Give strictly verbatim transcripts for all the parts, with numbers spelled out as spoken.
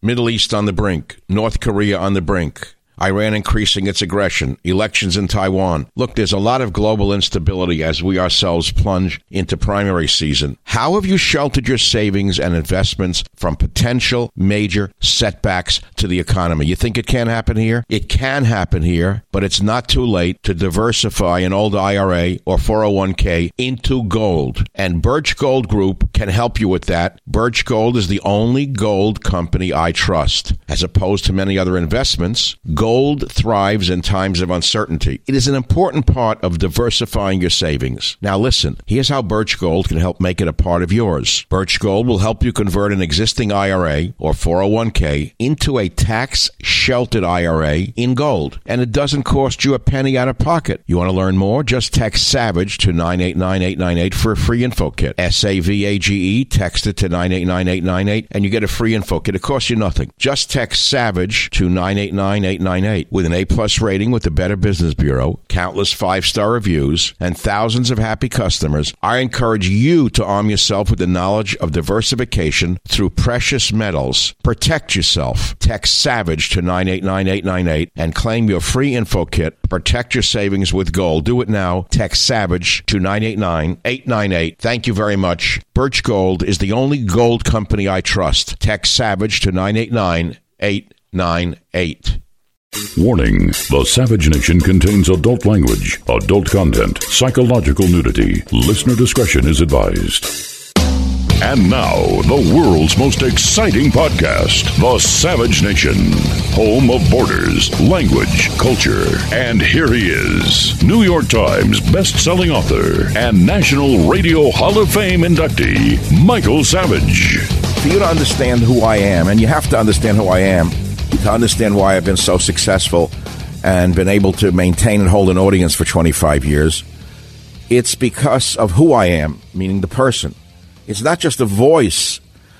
Middle East on the brink, North Korea on the brink, Iran increasing its aggression, elections in Taiwan. Look, there's a lot of global instability as we ourselves plunge into primary season. How have you sheltered your savings and investments from potential major setbacks to the economy? You think it can happen here? It can happen here, but it's not too late to diversify an old I R A or four oh one k into gold. And Birch Gold Group can help you with that. Birch Gold is the only gold company I trust. As opposed to many other investments, gold thrives in times of uncertainty. It is an important part of diversifying your savings. Now listen, here's how Birch Gold can help make it a part of yours. Birch Gold will help you convert an existing I R A or four oh one k into a tax-sheltered I R A in gold. And it doesn't cost you a penny out of pocket. You want to learn more? Just text SAVAGE to nine eight nine eight nine eight for a free info kit. S A V A G E, text it to nine eight nine eight nine eight and you get a free info kit. It costs you nothing. Just text SAVAGE to nine eight nine eight nine eight. With an A-plus rating with the Better Business Bureau, countless five-star reviews, and thousands of happy customers, I encourage you to arm yourself with the knowledge of diversification through precious metals. Protect yourself. Text SAVAGE to nine eight nine eight nine eight and claim your free info kit. Protect your savings with gold. Do it now. Text SAVAGE to nine eight nine eight nine eight. Thank you very much. Birch Gold is the only gold company I trust. Text SAVAGE to nine eight nine eight nine eight. Warning, the Savage Nation contains adult language, adult content, psychological nudity. Listener discretion is advised. And now, the world's most exciting podcast, The Savage Nation, home of borders, language, culture. And here he is, New York Times best-selling author and National Radio Hall of Fame inductee, Michael Savage. For you to understand who I am, and you have to understand who I am, to understand why I've been so successful and been able to maintain and hold an audience for twenty-five years, it's because of who I am, meaning the person. It's not just a voice.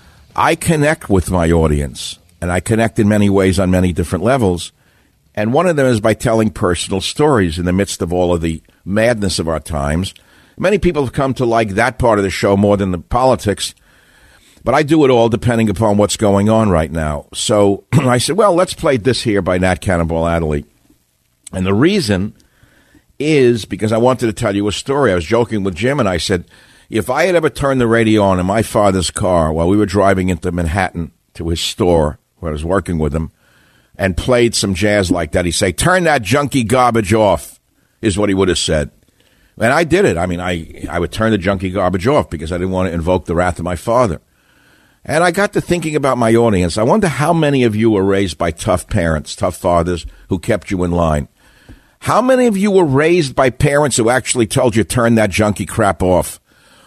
I connect with my audience, and I connect in many ways on many different levels. And one of them is by telling personal stories in the midst of all of the madness of our times. Many people have come to like that part of the show more than the politics. But I do it all depending upon what's going on right now. So I said, well, let's play This Here by Nat Cannonball Adderley. And the reason is because I wanted to tell you a story. I was joking with Jim, and I said, if I had ever turned the radio on in my father's car while we were driving into Manhattan to his store where I was working with him and played some jazz like that, he'd say, turn that junky garbage off, is what he would have said. And I did it. I mean, I, I would turn the junky garbage off because I didn't want to invoke the wrath of my father. And I got to thinking about my audience. I wonder how many of you were raised by tough parents, tough fathers who kept you in line. How many of you were raised by parents who actually told you turn that junky crap off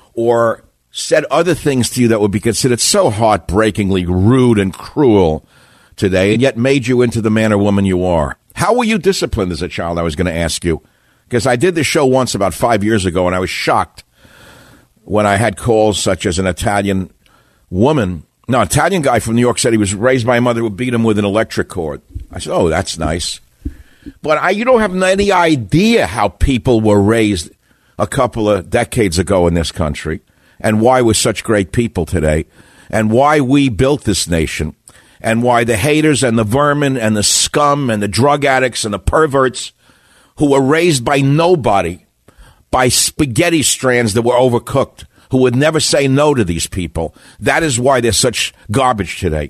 or said other things to you that would be considered so heartbreakingly rude and cruel today and yet made you into the man or woman you are? How were you disciplined as a child, I was going to ask you? Because I did this show once about five years ago, and I was shocked when I had calls such as an Italian woman, no, Italian guy from New York said he was raised by a mother who beat him with an electric cord. I said, oh, that's nice. But I, you don't have any idea how people were raised a couple of decades ago in this country and why we're such great people today and why we built this nation and why the haters and the vermin and the scum and the drug addicts and the perverts who were raised by nobody, by spaghetti strands that were overcooked, who would never say no to these people. That is why they're such garbage today.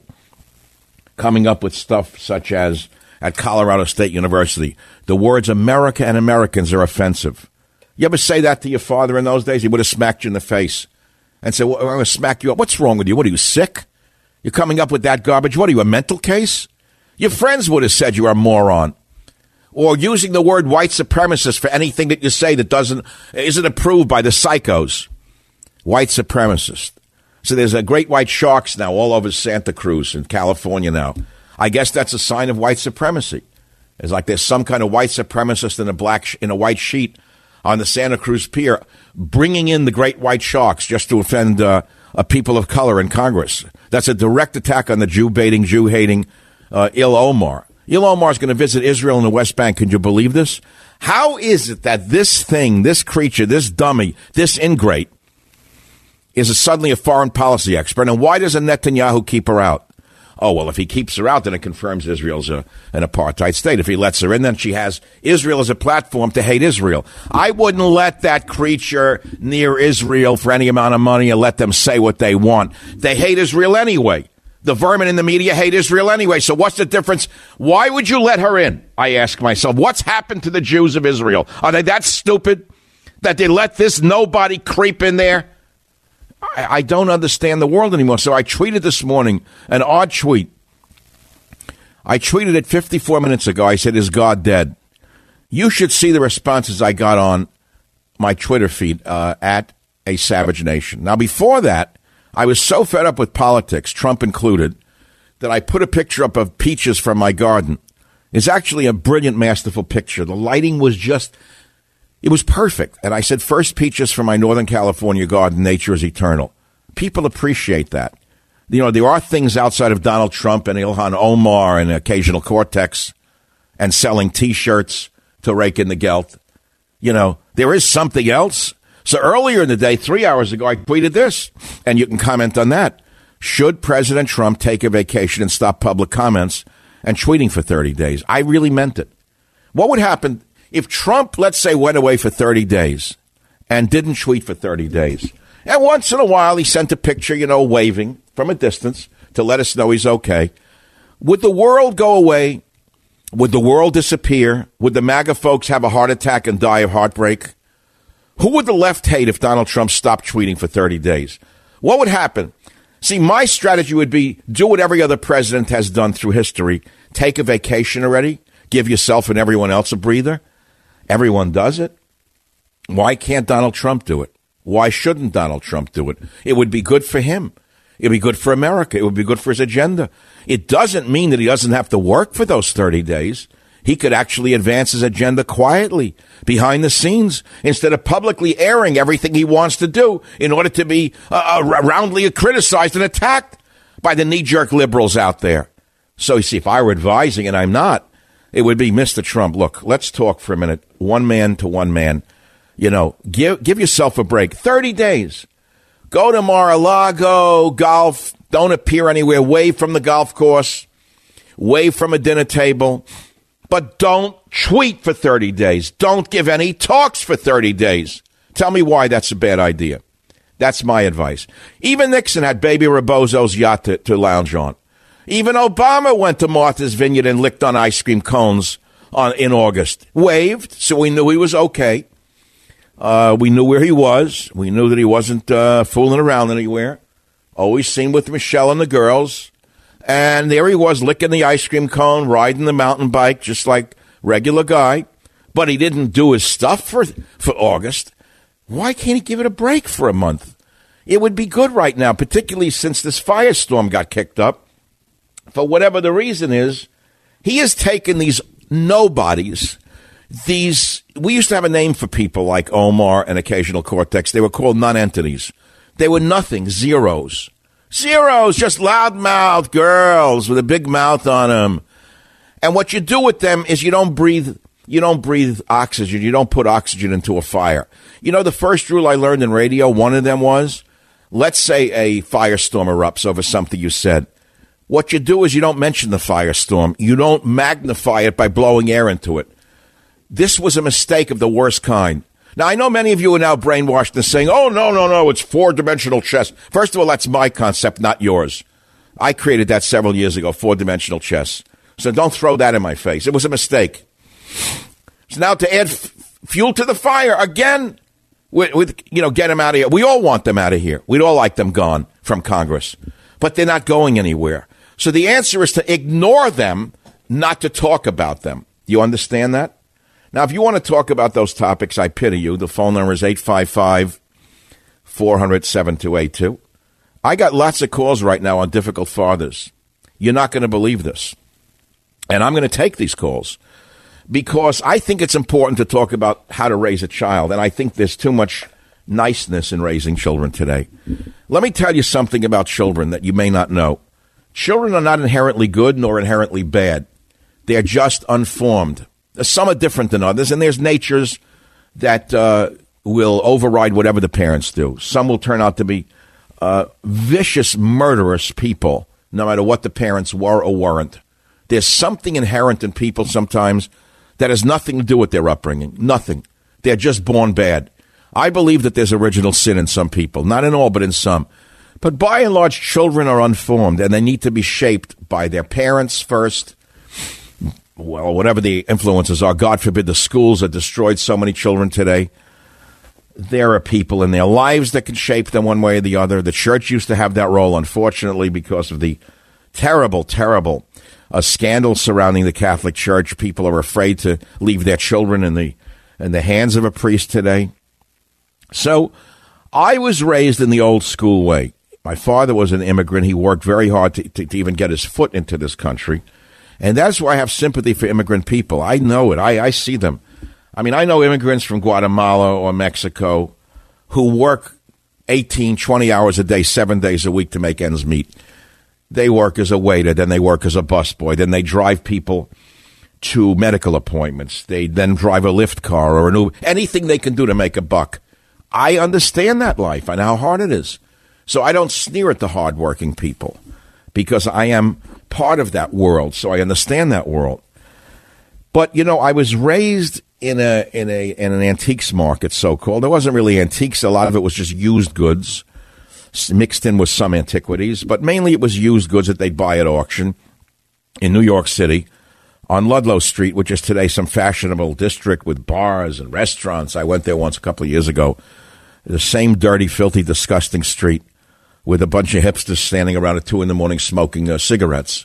Coming up with stuff such as, at Colorado State University, the words America and Americans are offensive. You ever say that to your father in those days? He would have smacked you in the face and said, well, I'm going to smack you up. What's wrong with you? What, are you sick? You're coming up with that garbage? What, are you, a mental case? Your friends would have said you're a moron. Or using the word white supremacist for anything that you say that doesn't isn't approved by the psychos. White supremacist. So there's a great white sharks now all over Santa Cruz in California now. I guess that's a sign of white supremacy. It's like there's some kind of white supremacist in a black sh- in a white sheet on the Santa Cruz Pier bringing in the great white sharks just to offend uh, a people of color in Congress. That's a direct attack on the Jew-baiting, Jew-hating uh, Il Omar. Il Omar is going to visit Israel and the West Bank. Can you believe this? How is it that this thing, this creature, this dummy, this ingrate, is a, suddenly a foreign policy expert, and why doesn't Netanyahu keep her out? Oh, well, if he keeps her out, then it confirms Israel's a, an apartheid state. If he lets her in, then she has Israel as a platform to hate Israel. I wouldn't let that creature near Israel for any amount of money and let them say what they want. They hate Israel anyway. The vermin in the media hate Israel anyway. So what's the difference? Why would you let her in? I ask myself, what's happened to the Jews of Israel? Are they that stupid that they let this nobody creep in there? I, I don't understand the world anymore. So I tweeted this morning an odd tweet. I tweeted it fifty-four minutes ago. I said, is God dead? You should see the responses I got on my Twitter feed uh, at A Savage Nation. Now, before that, I was so fed up with politics, Trump included, that I put a picture up of peaches from my garden. It's actually a brilliant, masterful picture. The lighting was just, it was perfect. And I said, first peaches from my Northern California garden, nature is eternal. People appreciate that. You know, there are things outside of Donald Trump and Ilhan Omar and occasional Cortex and selling T-shirts to rake in the gelt. You know, there is something else. So earlier in the day, three hours ago, I tweeted this, and you can comment on that. Should President Trump take a vacation and stop public comments and tweeting for thirty days? I really meant it. What would happen if Trump, let's say, went away for thirty days and didn't tweet for thirty days? And once in a while, he sent a picture, you know, waving from a distance to let us know he's okay. Would the world go away? Would the world disappear? Would the MAGA folks have a heart attack and die of heartbreak? Who would the left hate if Donald Trump stopped tweeting for thirty days? What would happen? See, my strategy would be do what every other president has done through history. Take a vacation already. Give yourself and everyone else a breather. Everyone does it. Why can't Donald Trump do it? Why shouldn't Donald Trump do it? It would be good for him. It would be good for America. It would be good for his agenda. It doesn't mean that he doesn't have to work for those thirty days. He could actually advance his agenda quietly, behind the scenes, instead of publicly airing everything he wants to do in order to be uh, roundly criticized and attacked by the knee-jerk liberals out there. So, you see, if I were advising, and I'm not, it would be, Mister Trump, look, let's talk for a minute, one man to one man. You know, give, give yourself a break. thirty days. Go to Mar-a-Lago, golf, don't appear anywhere, wave from the golf course, wave from a dinner table. But don't tweet for thirty days. Don't give any talks for thirty days. Tell me why that's a bad idea. That's my advice. Even Nixon had Baby Rebozo's yacht to, to lounge on. Even Obama went to Martha's Vineyard and licked on ice cream cones on in August. Waved, so we knew he was okay. Uh, we knew where he was. We knew that he wasn't uh, fooling around anywhere. Always seen with Michelle and the girls. And there he was, licking the ice cream cone, riding the mountain bike, just like regular guy. But he didn't do his stuff for for August. Why can't he give it a break for a month? It would be good right now, particularly since this firestorm got kicked up. For whatever the reason is, he has taken these nobodies, these, we used to have a name for people like Omar and occasional Cortex. They were called non-entities. They were nothing, zeros. Zeros, just loudmouth girls with a big mouth on them. And what you do with them is you don't breathe, you don't breathe oxygen. You don't put oxygen into a fire. You know, the first rule I learned in radio, one of them was, let's say a firestorm erupts over something you said. What you do is you don't mention the firestorm. You don't magnify it by blowing air into it. This was a mistake of the worst kind. Now, I know many of you are now brainwashed and saying, oh, no, no, no, it's four-dimensional chess. First of all, that's my concept, not yours. I created that several years ago, four-dimensional chess. So don't throw that in my face. It was a mistake. So now to add f- fuel to the fire, again, with, with, you know, get them out of here. We all want them out of here. We'd all like them gone from Congress. But they're not going anywhere. So the answer is to ignore them, not to talk about them. You understand that? Now, if you want to talk about those topics, I pity you. The phone number is eight five five, four hundred, seven two eight two. I got lots of calls right now on difficult fathers. You're not going to believe this. And I'm going to take these calls because I think it's important to talk about how to raise a child. And I think there's too much niceness in raising children today. Let me tell you something about children that you may not know. Children are not inherently good nor inherently bad. They're just unformed. Some are different than others, and there's natures that uh, will override whatever the parents do. Some will turn out to be uh, vicious, murderous people no matter what the parents were or weren't. There's something inherent in people sometimes that has nothing to do with their upbringing. Nothing. They're just born bad. I believe that there's original sin in some people. Not in all, but in some. But by and large, children are unformed, and they need to be shaped by their parents first. Well, whatever the influences are. God forbid the schools that destroyed so many children today. There are people in their lives that can shape them one way or the other. The church used to have that role, unfortunately, because of the terrible, terrible uh, scandal surrounding the Catholic Church. People are afraid to leave their children in the in the hands of a priest today. So I was raised in the old school way. My father was an immigrant. He worked very hard to, to, to even get his foot into this country. And that's why I have sympathy for immigrant people. I know it. I, I see them. I mean, I know immigrants from Guatemala or Mexico who work eighteen, twenty hours a day, seven days a week to make ends meet. They work as a waiter, then they work as a busboy, then they drive people to medical appointments. They then drive a Lyft car or an Uber, anything they can do to make a buck. I understand that life and how hard it is. So I don't sneer at the hardworking people because I am part of that world, so I understand that world. But, you know, I was raised in a in a in an antiques market, so-called. It wasn't really antiques. A lot of it was just used goods mixed in with some antiquities, but mainly it was used goods that they'd buy at auction in New York City on Ludlow Street, which is today some fashionable district with bars and restaurants. I went there once a couple of years ago. The same dirty, filthy, disgusting street with a bunch of hipsters standing around at two in the morning smoking uh, cigarettes.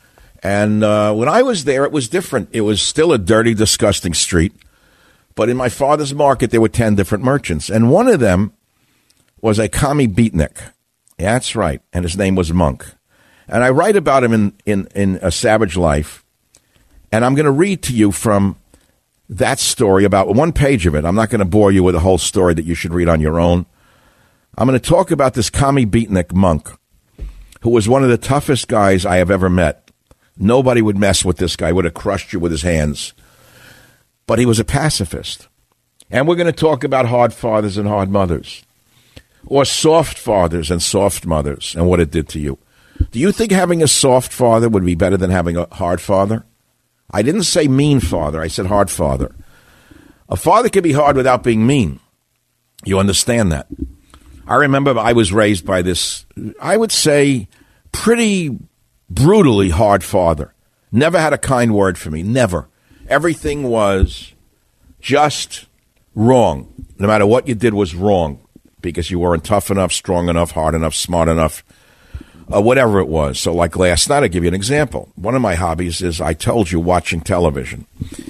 And uh, when I was there, it was different. It was still a dirty, disgusting street. But in my father's market, there were ten different merchants. And one of them was a commie beatnik. Yeah, that's right. And his name was Monk. And I write about him in, in, in A Savage Life. And I'm going to read to you from that story, about one page of it. I'm not going to bore you with a whole story that you should read on your own. I'm going to talk about this commie beatnik Monk, who was one of the toughest guys I have ever met. Nobody would mess with this guy, would have crushed you with his hands. But he was a pacifist. And we're going to talk about hard fathers and hard mothers, or soft fathers and soft mothers, and what it did to you. Do you think having a soft father would be better than having a hard father? I didn't say mean father. I said hard father. A father can be hard without being mean. You understand that? I remember I was raised by this, I would say, pretty brutally hard father. Never had a kind word for me. Never. Everything was just wrong. No matter what you did was wrong because you weren't tough enough, strong enough, hard enough, smart enough, uh, whatever it was. So like last night, I'll give you an example. One of my hobbies is, I told you, watching television.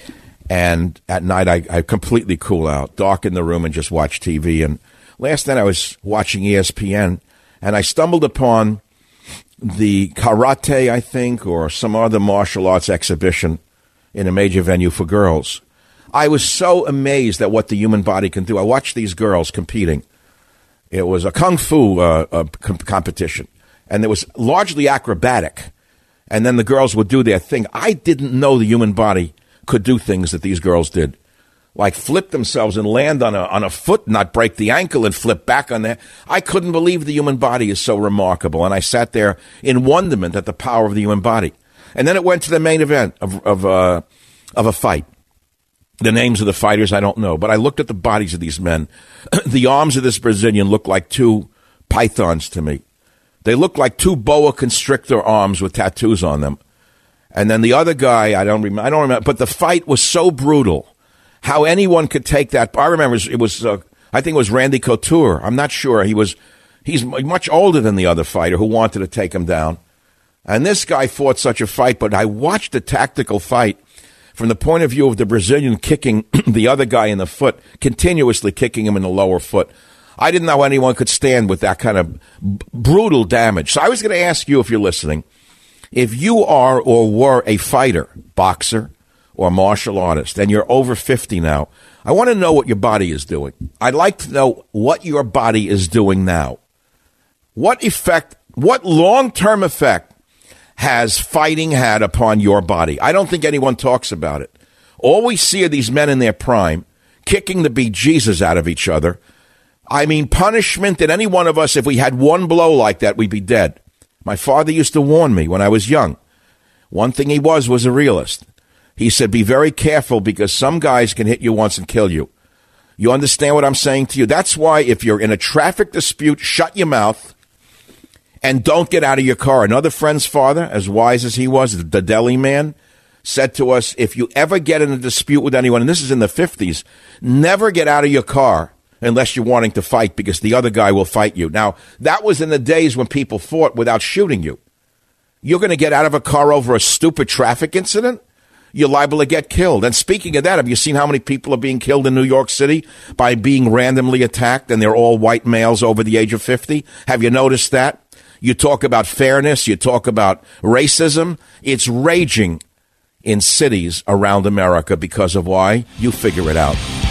And at night, I, I completely cool out, darken the room and just watch T V. And last night I was watching E S P N, and I stumbled upon the karate, I think, or some other martial arts exhibition in a major venue for girls. I was so amazed at what the human body can do. I watched these girls competing. It was a kung fu uh, uh, com- competition, and it was largely acrobatic. And then the girls would do their thing. I didn't know the human body could do things that these girls did, like flip themselves and land on a on a foot, not break the ankle, and flip back on there. I couldn't believe the human body is so remarkable, and I sat there in wonderment at the power of the human body. And then it went to the main event of of uh, of a fight. The names of the fighters I don't know, but I looked at the bodies of these men. The arms of this Brazilian looked like two pythons to me. They looked like two boa constrictor arms with tattoos on them. And then the other guy, I don't remember, I don't remember, but the fight was so brutal. How anyone could take that. I remember it was, uh, I think it was Randy Couture. I'm not sure. He was, he's much older than the other fighter who wanted to take him down. And this guy fought such a fight, but I watched the tactical fight from the point of view of the Brazilian kicking the other guy in the foot, continuously kicking him in the lower foot. I didn't know anyone could stand with that kind of b- brutal damage. So I was going to ask you, if you're listening, if you are or were a fighter, boxer, or martial artist, and you're over fifty now, I want to know what your body is doing. I'd like to know what your body is doing now. What effect, what long-term effect has fighting had upon your body? I don't think anyone talks about it. All we see are these men in their prime kicking the bejesus out of each other. I mean, punishment that any one of us, if we had one blow like that, we'd be dead. My father used to warn me when I was young. One thing he was was a realist. He said, be very careful because some guys can hit you once and kill you. You understand what I'm saying to you? That's why if you're in a traffic dispute, shut your mouth and don't get out of your car. Another friend's father, as wise as he was, the deli man, said to us, if you ever get in a dispute with anyone, and this is in the fifties, never get out of your car unless you're wanting to fight because the other guy will fight you. Now, that was in the days when people fought without shooting you. You're going to get out of a car over a stupid traffic incident? You're liable to get killed. And speaking of that, have you seen how many people are being killed in New York City by being randomly attacked, and they're all white males over the age of fifty? Have you noticed that? You talk about fairness. You talk about racism. It's raging in cities around America because of why? You figure it out.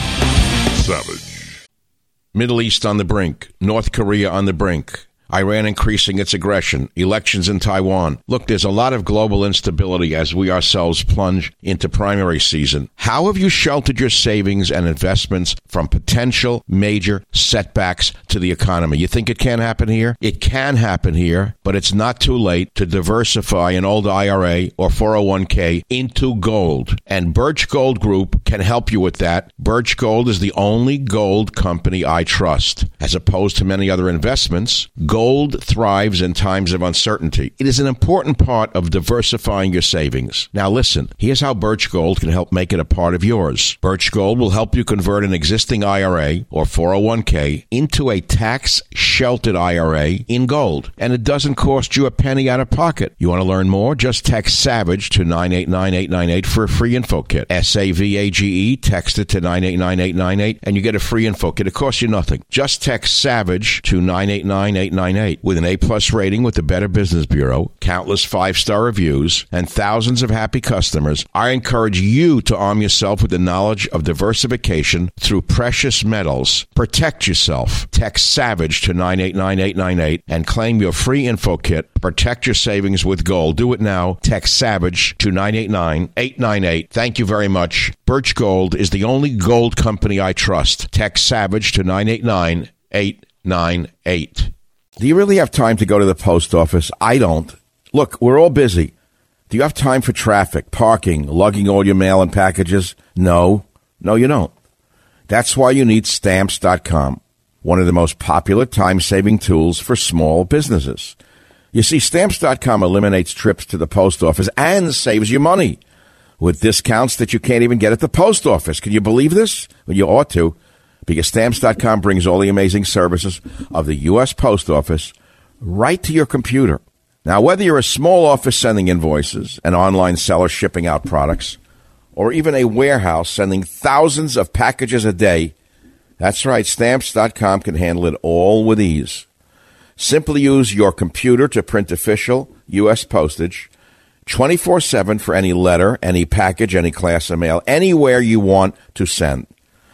Savage. Middle East on the brink. North Korea on the brink. Iran increasing its aggression, elections in Taiwan. Look, there's a lot of global instability as we ourselves plunge into primary season. How have you sheltered your savings and investments from potential major setbacks to the economy? You think it can happen here? It can happen here, but it's not too late to diversify an old I R A or four oh one k into gold. And Birch Gold Group can help you with that. Birch Gold is the only gold company I trust. As opposed to many other investments, gold thrives in times of uncertainty. It is an important part of diversifying your savings. Now listen, here's how Birch Gold can help make it a part of yours. Birch Gold will help you convert an existing I R A or four oh one k into a tax-sheltered I R A in gold. And it doesn't cost you a penny out of pocket. You want to learn more? Just text SAVAGE to nine eight nine eight nine eight for a free info kit. S A V A G E, text it to nine eight nine eight nine eight and you get a free info kit. It costs you nothing. Just text SAVAGE to nine eight nine eight nine eight. With an A-plus rating with the Better Business Bureau, countless five-star reviews, and thousands of happy customers, I encourage you to arm yourself with the knowledge of diversification through precious metals. Protect yourself. Text SAVAGE to nine eight nine eight nine eight and claim your free info kit. Protect your savings with gold. Do it now. Text SAVAGE to nine eight nine eight nine eight. Thank you very much. Birch Gold is the only gold company I trust. Text SAVAGE to nine eight nine eight nine eight. Do you really have time to go to the post office? I don't. Look, we're all busy. Do you have time for traffic, parking, lugging all your mail and packages? No. No, you don't. That's why you need Stamps dot com, one of the most popular time-saving tools for small businesses. You see, Stamps dot com eliminates trips to the post office and saves you money with discounts that you can't even get at the post office. Can you believe this? Well, you ought to. Because Stamps dot com brings all the amazing services of the U S Post Office right to your computer. Now, whether you're a small office sending invoices, an online seller shipping out products, or even a warehouse sending thousands of packages a day, that's right, Stamps dot com can handle it all with ease. Simply use your computer to print official U S postage twenty-four seven for any letter, any package, any class of mail, anywhere you want to send.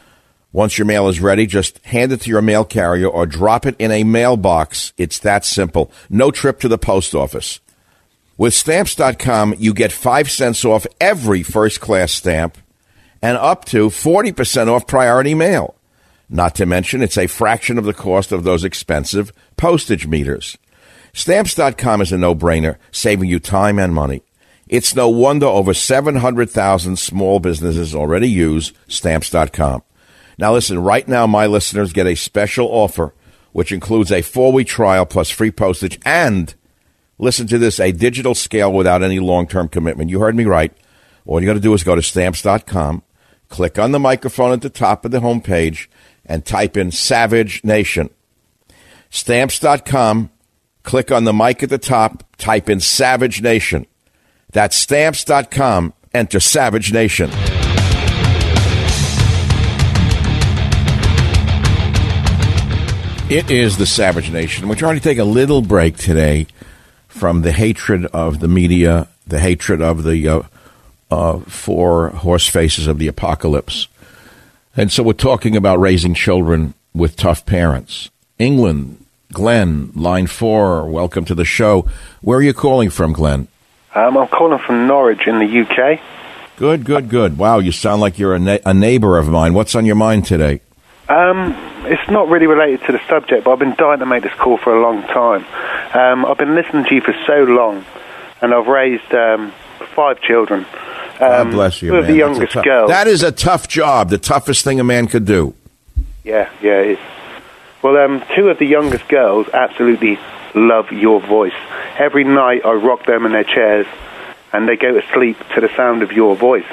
Once your mail is ready, just hand it to your mail carrier or drop it in a mailbox. It's that simple. No trip to the post office. With Stamps dot com, you get five cents off every first-class stamp and up to forty percent off priority mail. Not to mention, it's a fraction of the cost of those expensive postage meters. Stamps dot com is a no-brainer, saving you time and money. It's no wonder over seven hundred thousand small businesses already use Stamps dot com. Now listen, right now my listeners get a special offer, which includes a four-week trial plus free postage and, listen to this, a digital scale without any long-term commitment. You heard me right. All you got to do is go to Stamps dot com, click on the microphone at the top of the home page, and type in Savage Nation. Stamps dot com, click on the mic at the top, type in Savage Nation. That's Stamps dot com, enter Savage Nation. It is the Savage Nation. We're trying to take a little break today from the hatred of the media, the hatred of the uh, uh, four horse faces of the apocalypse. And so we're talking about raising children with tough parents. England, Glenn, line four, welcome to the show. Where are you calling from, Glenn? Um, I'm calling from Norwich in the U K. Good, good, good. Wow, you sound like you're a, na- a neighbor of mine. What's on your mind today? Um, it's not really related to the subject, but I've been dying to make this call for a long time. Um, I've been listening to you for so long, and I've raised um, five children. Um, God bless you, two man. of the youngest tough, girls. That is a tough job, the toughest thing a man could do. Yeah, yeah, it is. Well, um, two of the youngest girls absolutely love your voice. Every night I rock them in their chairs, and they go to sleep to the sound of your voice.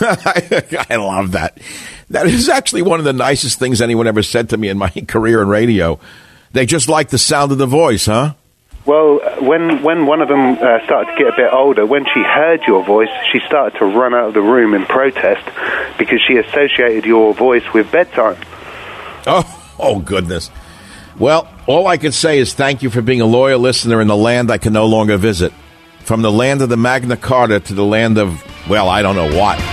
I love that. That is actually one of the nicest things anyone ever said to me in my career in radio. They just like the sound of the voice, huh? Well, when when one of them uh, started to get a bit older, when she heard your voice, she started to run out of the room in protest because she associated your voice with bedtime. Oh, oh goodness. Well, all I can say is thank you for being a loyal listener in the land I can no longer visit. From the land of the Magna Carta to the land of, well, I don't know what.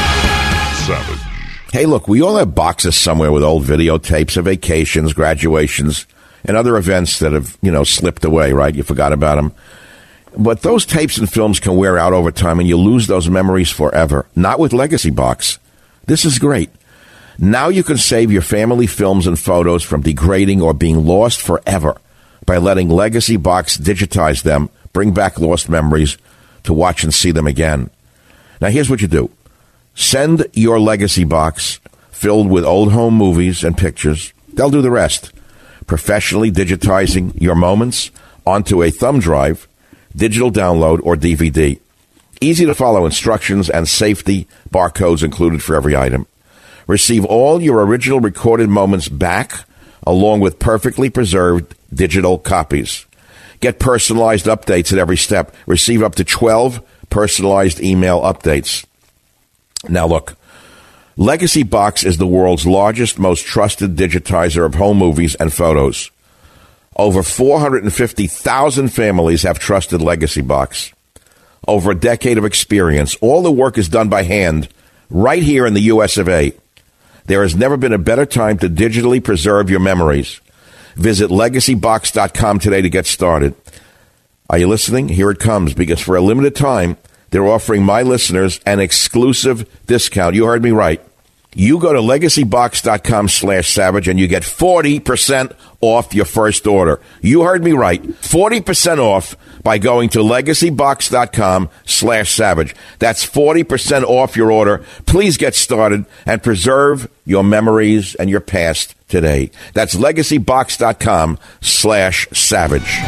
Savage. Hey, look, we all have boxes somewhere with old videotapes of vacations, graduations, and other events that have, you know, slipped away, right? You forgot about them. But those tapes and films can wear out over time, and you lose those memories forever. Not with Legacy Box. This is great. Now you can save your family films and photos from degrading or being lost forever by letting Legacy Box digitize them, bring back lost memories to watch and see them again. Now, here's what you do. Send your Legacy Box filled with old home movies and pictures. They'll do the rest. Professionally digitizing your moments onto a thumb drive, digital download, or D V D. Easy to follow instructions and safety barcodes included for every item. Receive all your original recorded moments back, along with perfectly preserved digital copies. Get personalized updates at every step. Receive up to twelve personalized email updates. Now look, Legacy Box is the world's largest, most trusted digitizer of home movies and photos. Over four hundred fifty thousand families have trusted Legacy Box. Over a decade of experience. All the work is done by hand right here in the U S of A. There has never been a better time to digitally preserve your memories. Visit legacy box dot com today to get started. Are you listening? Here it comes, because for a limited time, they're offering my listeners an exclusive discount. You heard me right. You go to legacy box dot com slash savage and you get forty percent off your first order. You heard me right. forty percent off by going to legacy box dot com slash savage. That's forty percent off your order. Please get started and preserve your memories and your past today. That's legacy box dot com slash savage.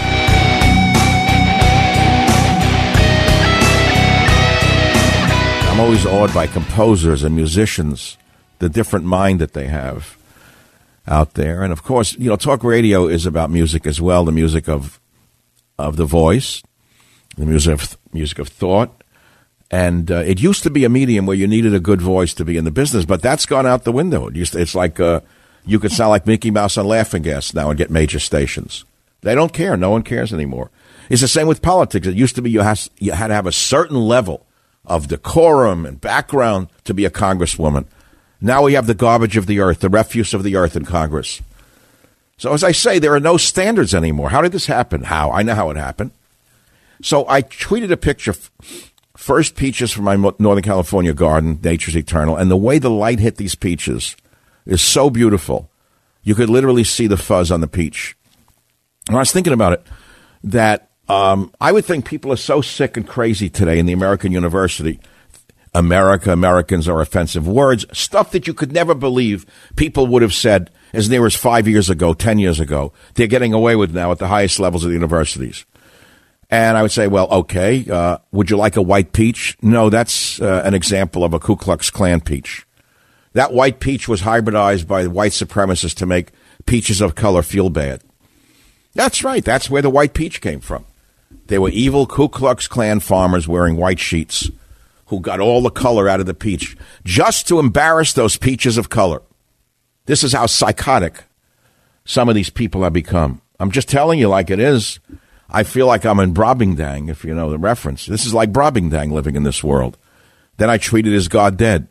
I'm always awed by composers and musicians, the different mind that they have out there. And, of course, you know, talk radio is about music as well, the music of of the voice, the music of, music of thought. And uh, it used to be a medium where you needed a good voice to be in the business, but that's gone out the window. It used to, it's like uh, you could sound like Mickey Mouse on Laughing Gas now and get major stations. They don't care. No one cares anymore. It's the same with politics. It used to be you, has, you had to have a certain level of decorum and background to be a congresswoman. Now we have the garbage of the earth, the refuse of the earth in Congress. So as I say, there are no standards anymore. How did this happen? How? I know how it happened. So I tweeted a picture, first peaches from my Northern California garden, Nature's Eternal, and the way the light hit these peaches is so beautiful. You could literally see the fuzz on the peach. And I was thinking about it, that um, I would think people are so sick and crazy today in the American university. America, Americans are offensive words, stuff that you could never believe people would have said as near as five years ago, ten years ago. They're getting away with now at the highest levels of the universities. And I would say, well, okay, uh, would you like a white peach? No, that's uh, an example of a Ku Klux Klan peach. That white peach was hybridized by white supremacists to make peaches of color feel bad. That's right. That's where the white peach came from. They were evil Ku Klux Klan farmers wearing white sheets who got all the color out of the peach just to embarrass those peaches of color. This is how psychotic some of these people have become. I'm just telling you like it is. I feel like I'm in Brobdingnag, if you know the reference. This is like Brobdingnag living in this world. Then I tweeted, is God dead?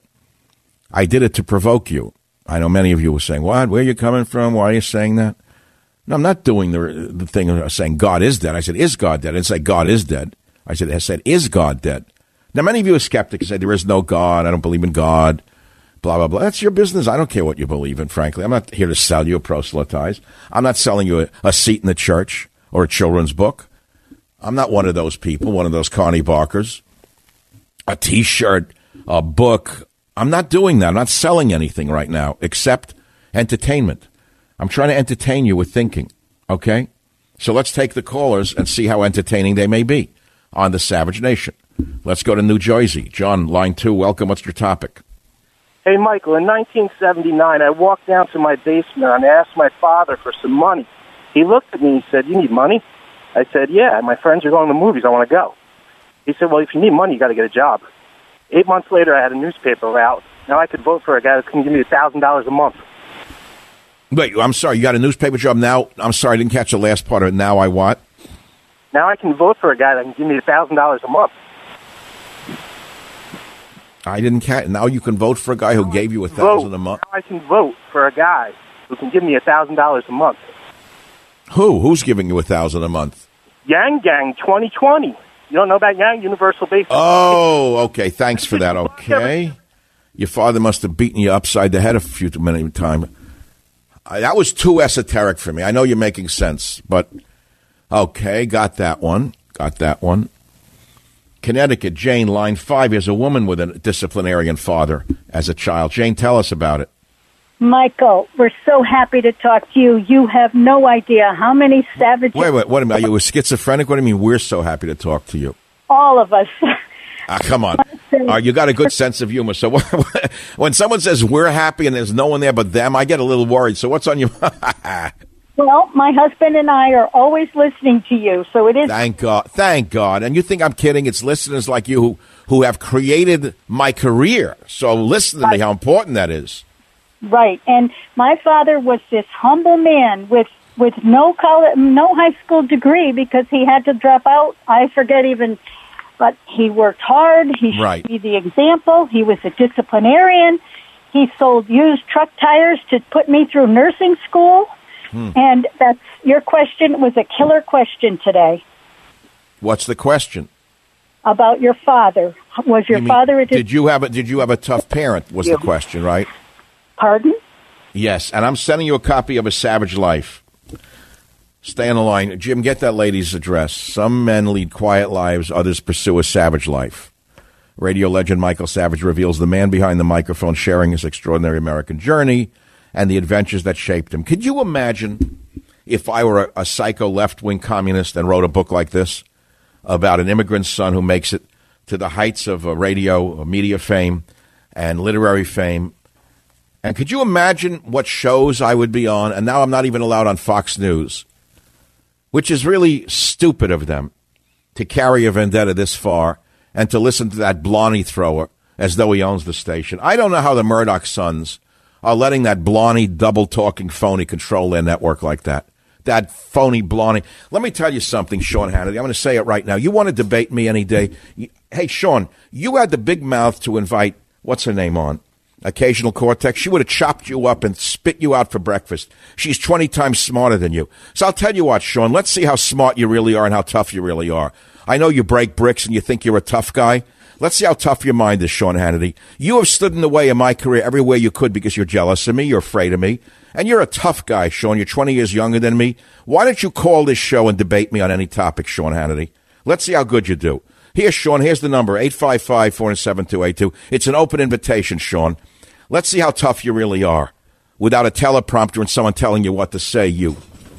I did it to provoke you. I know many of you were saying, what? Where are you coming from? Why are you saying that? No, I'm not doing the the thing of saying God is dead. I said, is God dead? I didn't say God is dead. I said, I said, is God dead? Now, many of you are skeptics and say there is no God. I don't believe in God. blah, blah, blah. That's your business. I don't care what you believe in, frankly. I'm not here to sell you or proselytize. I'm not selling you a, a seat in the church or a children's book. I'm not one of those people, one of those Connie Barkers. A T-shirt, a book. I'm not doing that. I'm not selling anything right now except entertainment. I'm trying to entertain you with thinking, okay? So let's take the callers and see how entertaining they may be on the Savage Nation. Let's go to New Jersey. John, line two, welcome. What's your topic? Hey, Michael, in nineteen seventy-nine, I walked down to my basement and asked my father for some money. He looked at me and said, "You need money?" I said, "Yeah, my friends are going to the movies. I want to go." He said, "Well, if you need money, you got to get a job." Eight months later, I had a newspaper out. Now I could vote for a guy that can give me one thousand dollars a month. Wait, I'm sorry, you got a newspaper job now? I'm sorry, I didn't catch the last part of it. Now I what? Now I can vote for a guy that can give me one thousand dollars a month. I didn't catch. Now you can vote for a guy who now gave you a thousand a month? Now I can vote for a guy who can give me one thousand dollars a month. Who? Who's giving you a thousand a month? Yang Gang twenty twenty. You don't know about Yang? Universal Basic. Oh, okay. Thanks for that. Okay. Your father must have beaten you upside the head a few many times. I, that was too esoteric for me. I know you're making sense, but okay, got that one. Got that one. Connecticut, Jane, line five. Is a woman with a disciplinarian father as a child. Jane, tell us about it. Michael, we're so happy to talk to you. You have no idea how many savages... Wait, wait, what, are you a schizophrenic? What do you mean we're so happy to talk to you? All of us. Ah, come on. Uh, you got a good sense of humor. So when someone says we're happy and there's no one there but them, I get a little worried. So what's on your... Well, my husband and I are always listening to you, so it is... Thank God. Thank God. And you think I'm kidding? It's listeners like you who, who have created my career. So listen to me how important that is. Right, and my father was this humble man with with no college, no high school degree because he had to drop out. I forget even, but he worked hard. He right. should be the example. He was a disciplinarian. He sold used truck tires to put me through nursing school. Hmm. And that's your question was a killer question today. What's the question? About your father. Was your you mean, father a dis- did you have a did you have a tough parent? Was yeah. the question, right? Pardon? Yes, and I'm sending you a copy of A Savage Life. Stay on the line. Jim, get that lady's address. Some men lead quiet lives, others pursue a savage life. Radio legend Michael Savage reveals the man behind the microphone sharing his extraordinary American journey and the adventures that shaped him. Could you imagine if I were a, a psycho left-wing communist and wrote a book like this about an immigrant son who makes it to the heights of uh, radio, uh, media fame, and literary fame? And could you imagine what shows I would be on? And now I'm not even allowed on Fox News, which is really stupid of them to carry a vendetta this far and to listen to that Blonnie thrower as though he owns the station. I don't know how the Murdoch sons are letting that Blonnie double-talking phony control their network like that. That phony Blonnie. Let me tell you something, Sean Hannity. I'm going to say it right now. You want to debate me any day? Hey, Sean, you had the big mouth to invite, what's her name on? Occasional Cortex. She would have chopped you up and spit you out for breakfast. She's twenty times smarter than you. So I'll tell you what, Sean, let's see how smart you really are and how tough you really are. I know you break bricks and you think you're a tough guy. Let's see how tough your mind is, Sean Hannity. You have stood in the way of my career everywhere you could because you're jealous of me, you're afraid of me, and you're a tough guy, Sean. You're twenty years younger than me. Why don't you call this show and debate me on any topic, Sean Hannity? Let's see how good you do. Here, Sean, here's the number, eight five five, four seven two eight two. It's an open invitation, Sean. Let's see how tough you really are without a teleprompter and someone telling you what to say, you.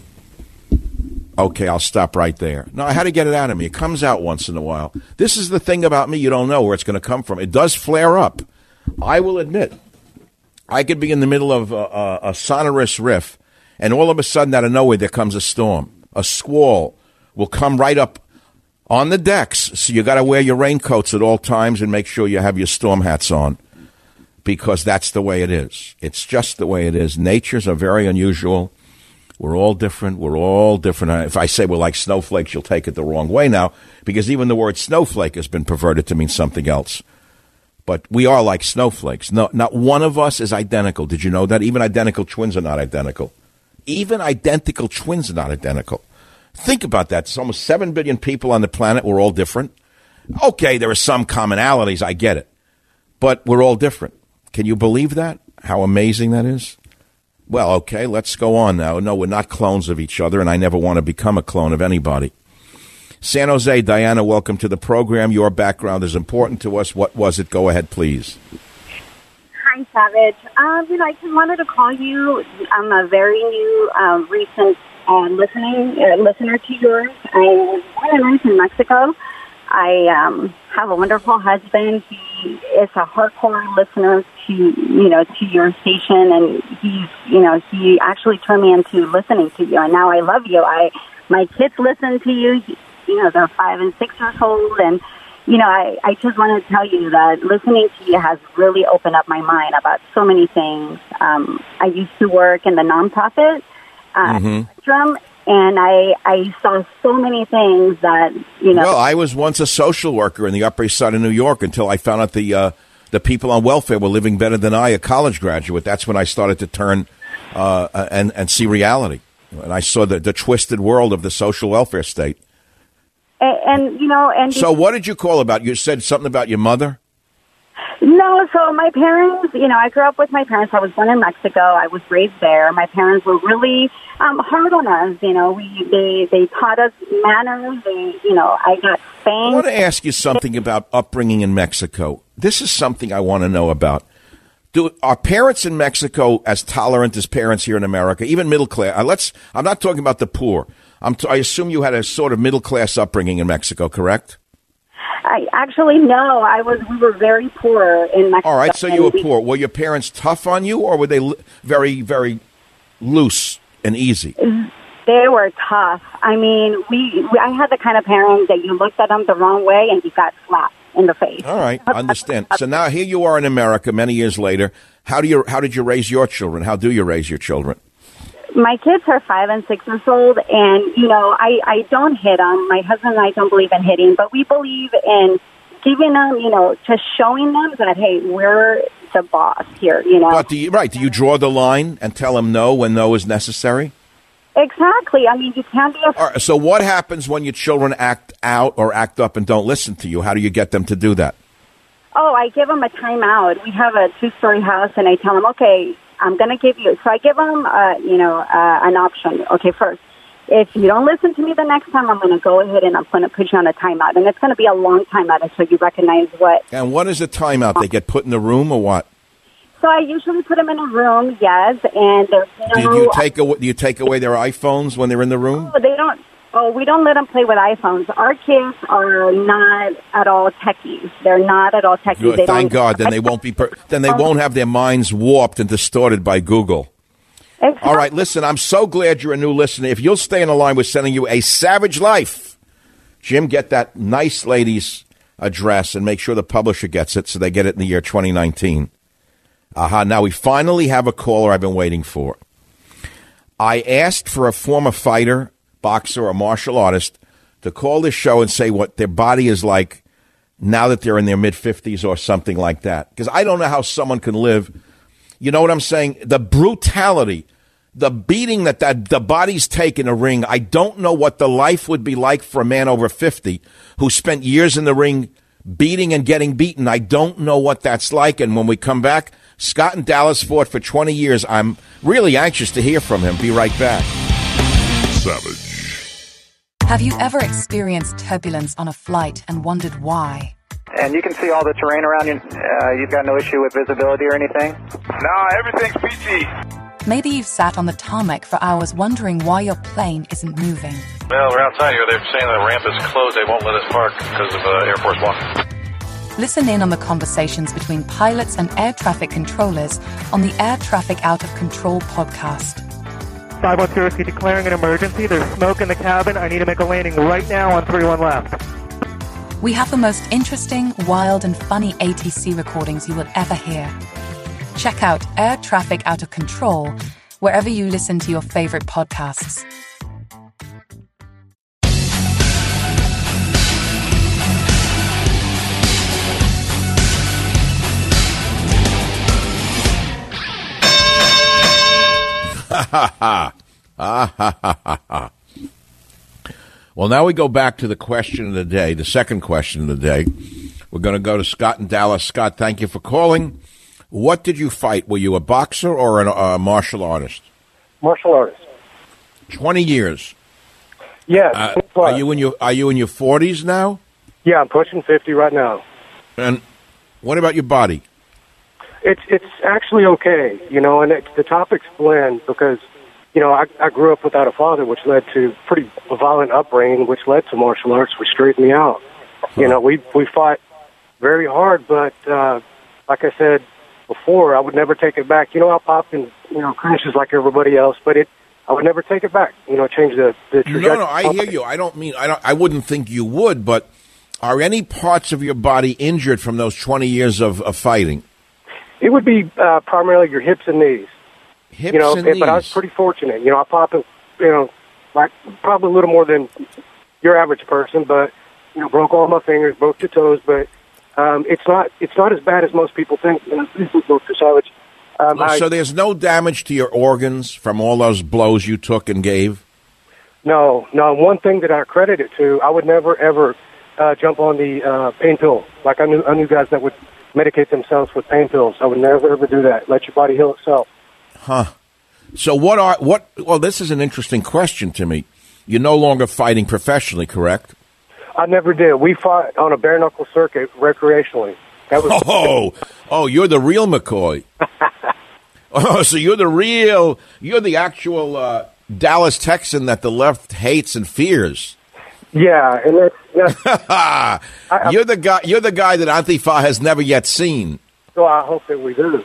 Okay, I'll stop right there. No, I had to get it out of me. It comes out once in a while. This is the thing about me. You don't know where it's going to come from. It does flare up. I will admit, I could be in the middle of a, a, a sonorous riff, and all of a sudden, out of nowhere, there comes a storm. A squall will come right up on the decks. So you got to wear your raincoats at all times and make sure you have your storm hats on. Because that's the way it is. It's just the way it is. Natures are very unusual. We're all different. We're all different. If I say we're like snowflakes, you'll take it the wrong way now, because even the word snowflake has been perverted to mean something else. But we are like snowflakes. No, not one of us is identical. Did you know that? Even identical twins are not identical. Even identical twins are not identical. Think about that. There's almost seven billion people on the planet. We're all different. Okay, there are some commonalities. I get it. But we're all different. Can you believe that? How amazing that is? Well, okay, let's go on now. No, we're not clones of each other, and I never want to become a clone of anybody. San Jose, Diana, welcome to the program. Your background is important to us. What was it? Go ahead, please. Hi, Savage. Um, you know, I just wanted to call you. I'm a very new, uh, recent uh, listening uh, listener to yours. I was born and raised in Mexico. I um, have a wonderful husband. He is a hardcore listener to, you know, to your station, and he's, you know, he actually turned me into listening to you, and now I love you. I, my kids listen to you. You know, they're five and six years old, and you know, I, I just want to tell you that listening to you has really opened up my mind about so many things. Um, I used to work in the nonprofit uh, mm-hmm. spectrum, and I, I saw so many things that, you know. Well, I was once a social worker in the Upper East Side of New York until I found out the uh, the people on welfare were living better than I, a college graduate. That's when I started to turn uh, and, and see reality. And I saw the, the twisted world of the social welfare state. And, and, you know, and so what did you call about? You said something about your mother? No, so my parents, you know, I grew up with my parents. I was born in Mexico. I was raised there. My parents were really um, hard on us. You know, we they, they taught us manners. They, you know, I got spanked. I want to ask you something about upbringing in Mexico. This is something I want to know about. Do are parents in Mexico as tolerant as parents here in America, even middle class? Uh, let's. I'm not talking about the poor. I'm t- I assume you had a sort of middle class upbringing in Mexico, correct? I actually no. I was. We were very poor in Mexico. All right, so you were poor. Were your parents tough on you, or were they li- very, very loose and easy? They were tough. I mean, we, we. I had the kind of parents that you looked at them the wrong way and you got slapped in the face. All right, I understand. So now here you are in America many years later. How do you how did you raise your children? How do you raise your children? My kids are five and six years old, and, you know, I, I don't hit them. My husband and I don't believe in hitting, but we believe in giving them, you know, just showing them that, hey, we're the boss here, you know. But do you, right, do you draw the line and tell them no when no is necessary? Exactly. I mean, you can't be a... All right, so what happens when your children act out or act up and don't listen to you? How do you get them to do that? Oh, I give them a timeout. We have a two-story house, and I tell them, okay, I'm going to give you... So I give them, uh, you know, uh, an option. Okay, first, if you don't listen to me the next time, I'm going to go ahead and I'm going to put you on a timeout. And it's going to be a long timeout until you recognize what... And what is a timeout? They get put in the room or what? So I usually put them in a room, yes, and there's no... Did you take away, do you take away their iPhones when they're in the room? Oh, they don't... Oh, we don't let them play with iPhones. Our kids are not at all techies. They're not at all techies. Good, they thank don't, God. Then they won't be. Per- then they won't have their minds warped and distorted by Google. Exactly. All right, listen. I'm so glad you're a new listener. If you'll stay in the line, we're sending you a Savage Life. Jim, get that nice lady's address and make sure the publisher gets it so they get it in the year twenty nineteen. Aha! Now we finally have a caller I've been waiting for. I asked for a former fighter, boxer, or martial artist to call this show and say what their body is like now that they're in their mid-fifties or something like that. Because I don't know how someone can live. You know what I'm saying? The brutality, the beating that, that the bodies take in a ring, I don't know what the life would be like for a man over fifty who spent years in the ring beating and getting beaten. I don't know what that's like. And when we come back, Scott in Dallas fought for twenty years. I'm really anxious to hear from him. Be right back. Savage. Have you ever experienced turbulence on a flight and wondered why? And you can see all the terrain around you. Uh, you've got no issue with visibility or anything? No, everything's peachy. Maybe you've sat on the tarmac for hours wondering why your plane isn't moving. Well, we're outside here. They're saying the ramp is closed. They won't let us park because of uh, Air Force One. Listen in on the conversations between pilots and air traffic controllers on the Air Traffic Out of Control podcast. five one zero, declaring an emergency. There's smoke in the cabin. I need to make a landing right now on three one left. We have the most interesting, wild, and funny A T C recordings you will ever hear. Check out Air Traffic Out of Control wherever you listen to your favorite podcasts. Ha ha ha. Ah, ha, ha, ha, ha. Well, now we go back to the question of the day, the second question of the day. We're going to go to Scott in Dallas. Scott, thank you for calling. What did you fight? Were you a boxer or a uh, martial artist? Martial artist. Twenty years. Yeah. Uh, are you in your Are you in your forties now? Yeah, I'm pushing fifty right now. And what about your body? It's it's actually okay, you know, and it, the topics blend because, you know, I, I grew up without a father, which led to pretty violent upbringing, which led to martial arts, which straightened me out. Huh. You know, we we fought very hard, but uh, like I said before, I would never take it back. You know, I'll pop in, you know, crashes like everybody else, but it I would never take it back. You know, change the, the trajectory. No, no, I hear you. I don't mean I don't. I wouldn't think you would, but are any parts of your body injured from those twenty years of, of fighting? It would be uh, primarily your hips and knees. Hips you know, and but knees. I was pretty fortunate. You know, I popped, you know, like probably a little more than your average person, but you know, broke all my fingers, broke the toes, but um, it's not it's not as bad as most people think. You know, this is Doctor Savage. Um, oh, so I, there's no damage to your organs from all those blows you took and gave? No, no. One thing that I credit it to, I would never ever uh, jump on the uh, pain pill. Like I knew, I knew guys that would medicate themselves with pain pills. I would never ever do that. Let your body heal itself. Huh. So what are what? Well, this is an interesting question to me. You're no longer fighting professionally, correct? I never did. We fought on a bare knuckle circuit recreationally. That was oh, oh, you're the real McCoy. Oh, so you're the real, you're the actual uh, Dallas Texan that the left hates and fears. Yeah, and that's, that's I, I, you're the guy. You're the guy that Antifa has never yet seen. So I hope that we do.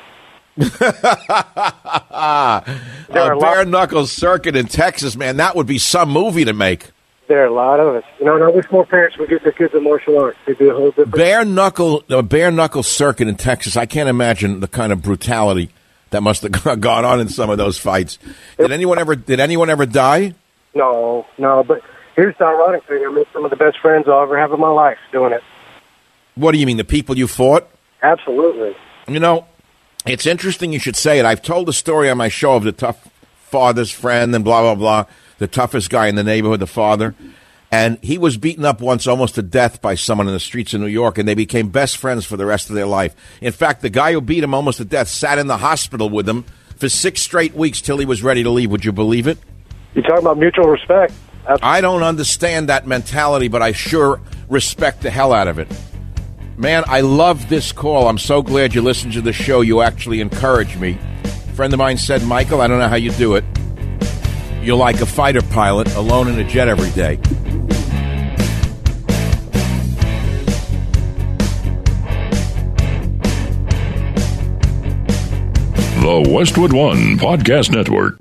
A bare knuckle circuit in Texas, man. That would be some movie to make. There are a lot of us. You know, and I wish more parents would get their kids in martial arts. They do a whole different. Bare knuckle, a bare knuckle circuit in Texas. I can't imagine the kind of brutality that must have gone on in some of those fights. Did anyone ever? Did anyone ever die? No, no. But here's the ironic thing: I met some of the best friends I'll ever have in my life doing it. What do you mean? The people you fought? Absolutely. You know, it's interesting you should say it. I've told the story on my show of the tough father's friend and blah blah blah. The toughest guy in the neighborhood, the father. And he was beaten up once almost to death by someone in the streets of New York, and they became best friends for the rest of their life. In fact, the guy who beat him almost to death sat in the hospital with him for six straight weeks till he was ready to leave. Would you believe it? You're talking about mutual respect. Absolutely. I don't understand that mentality, but I sure respect the hell out of it. Man, I love this call. I'm so glad you listened to the show. You actually encouraged me. A friend of mine said, Michael, I don't know how you do it. You're like a fighter pilot alone in a jet every day. The Westwood One Podcast Network.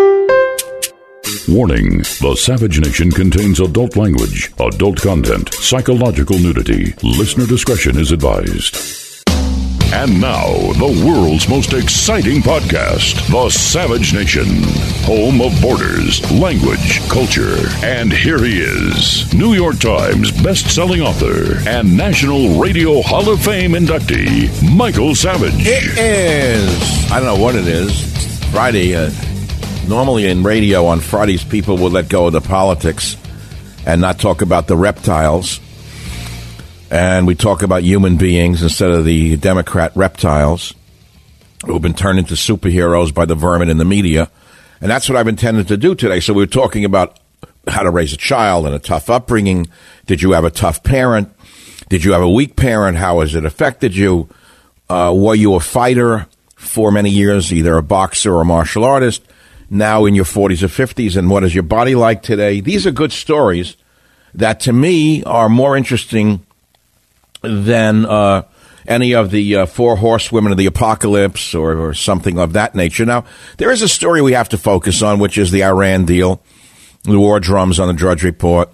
Warning: the Savage Nation contains adult language, adult content, psychological nudity. Listener discretion is advised. And now, the world's most exciting podcast, The Savage Nation, home of borders, language, culture. And here he is, New York Times best-selling author and National Radio Hall of Fame inductee, Michael Savage. It is, I don't know what it is, it's Friday. Uh, normally in radio on Fridays, people will let go of the politics and not talk about the reptiles. And we talk about human beings instead of the Democrat reptiles who have been turned into superheroes by the vermin in the media. And that's what I've intended to do today. So we were talking about how to raise a child and a tough upbringing. Did you have a tough parent? Did you have a weak parent? How has it affected you? Uh, were you a fighter for many years, either a boxer or a martial artist? Now in your forties or fifties, and what is your body like today? These are good stories that to me are more interesting than uh, any of the uh, four horsewomen of the apocalypse or, or something of that nature. Now, there is a story we have to focus on, which is the Iran deal, the war drums on the Drudge Report.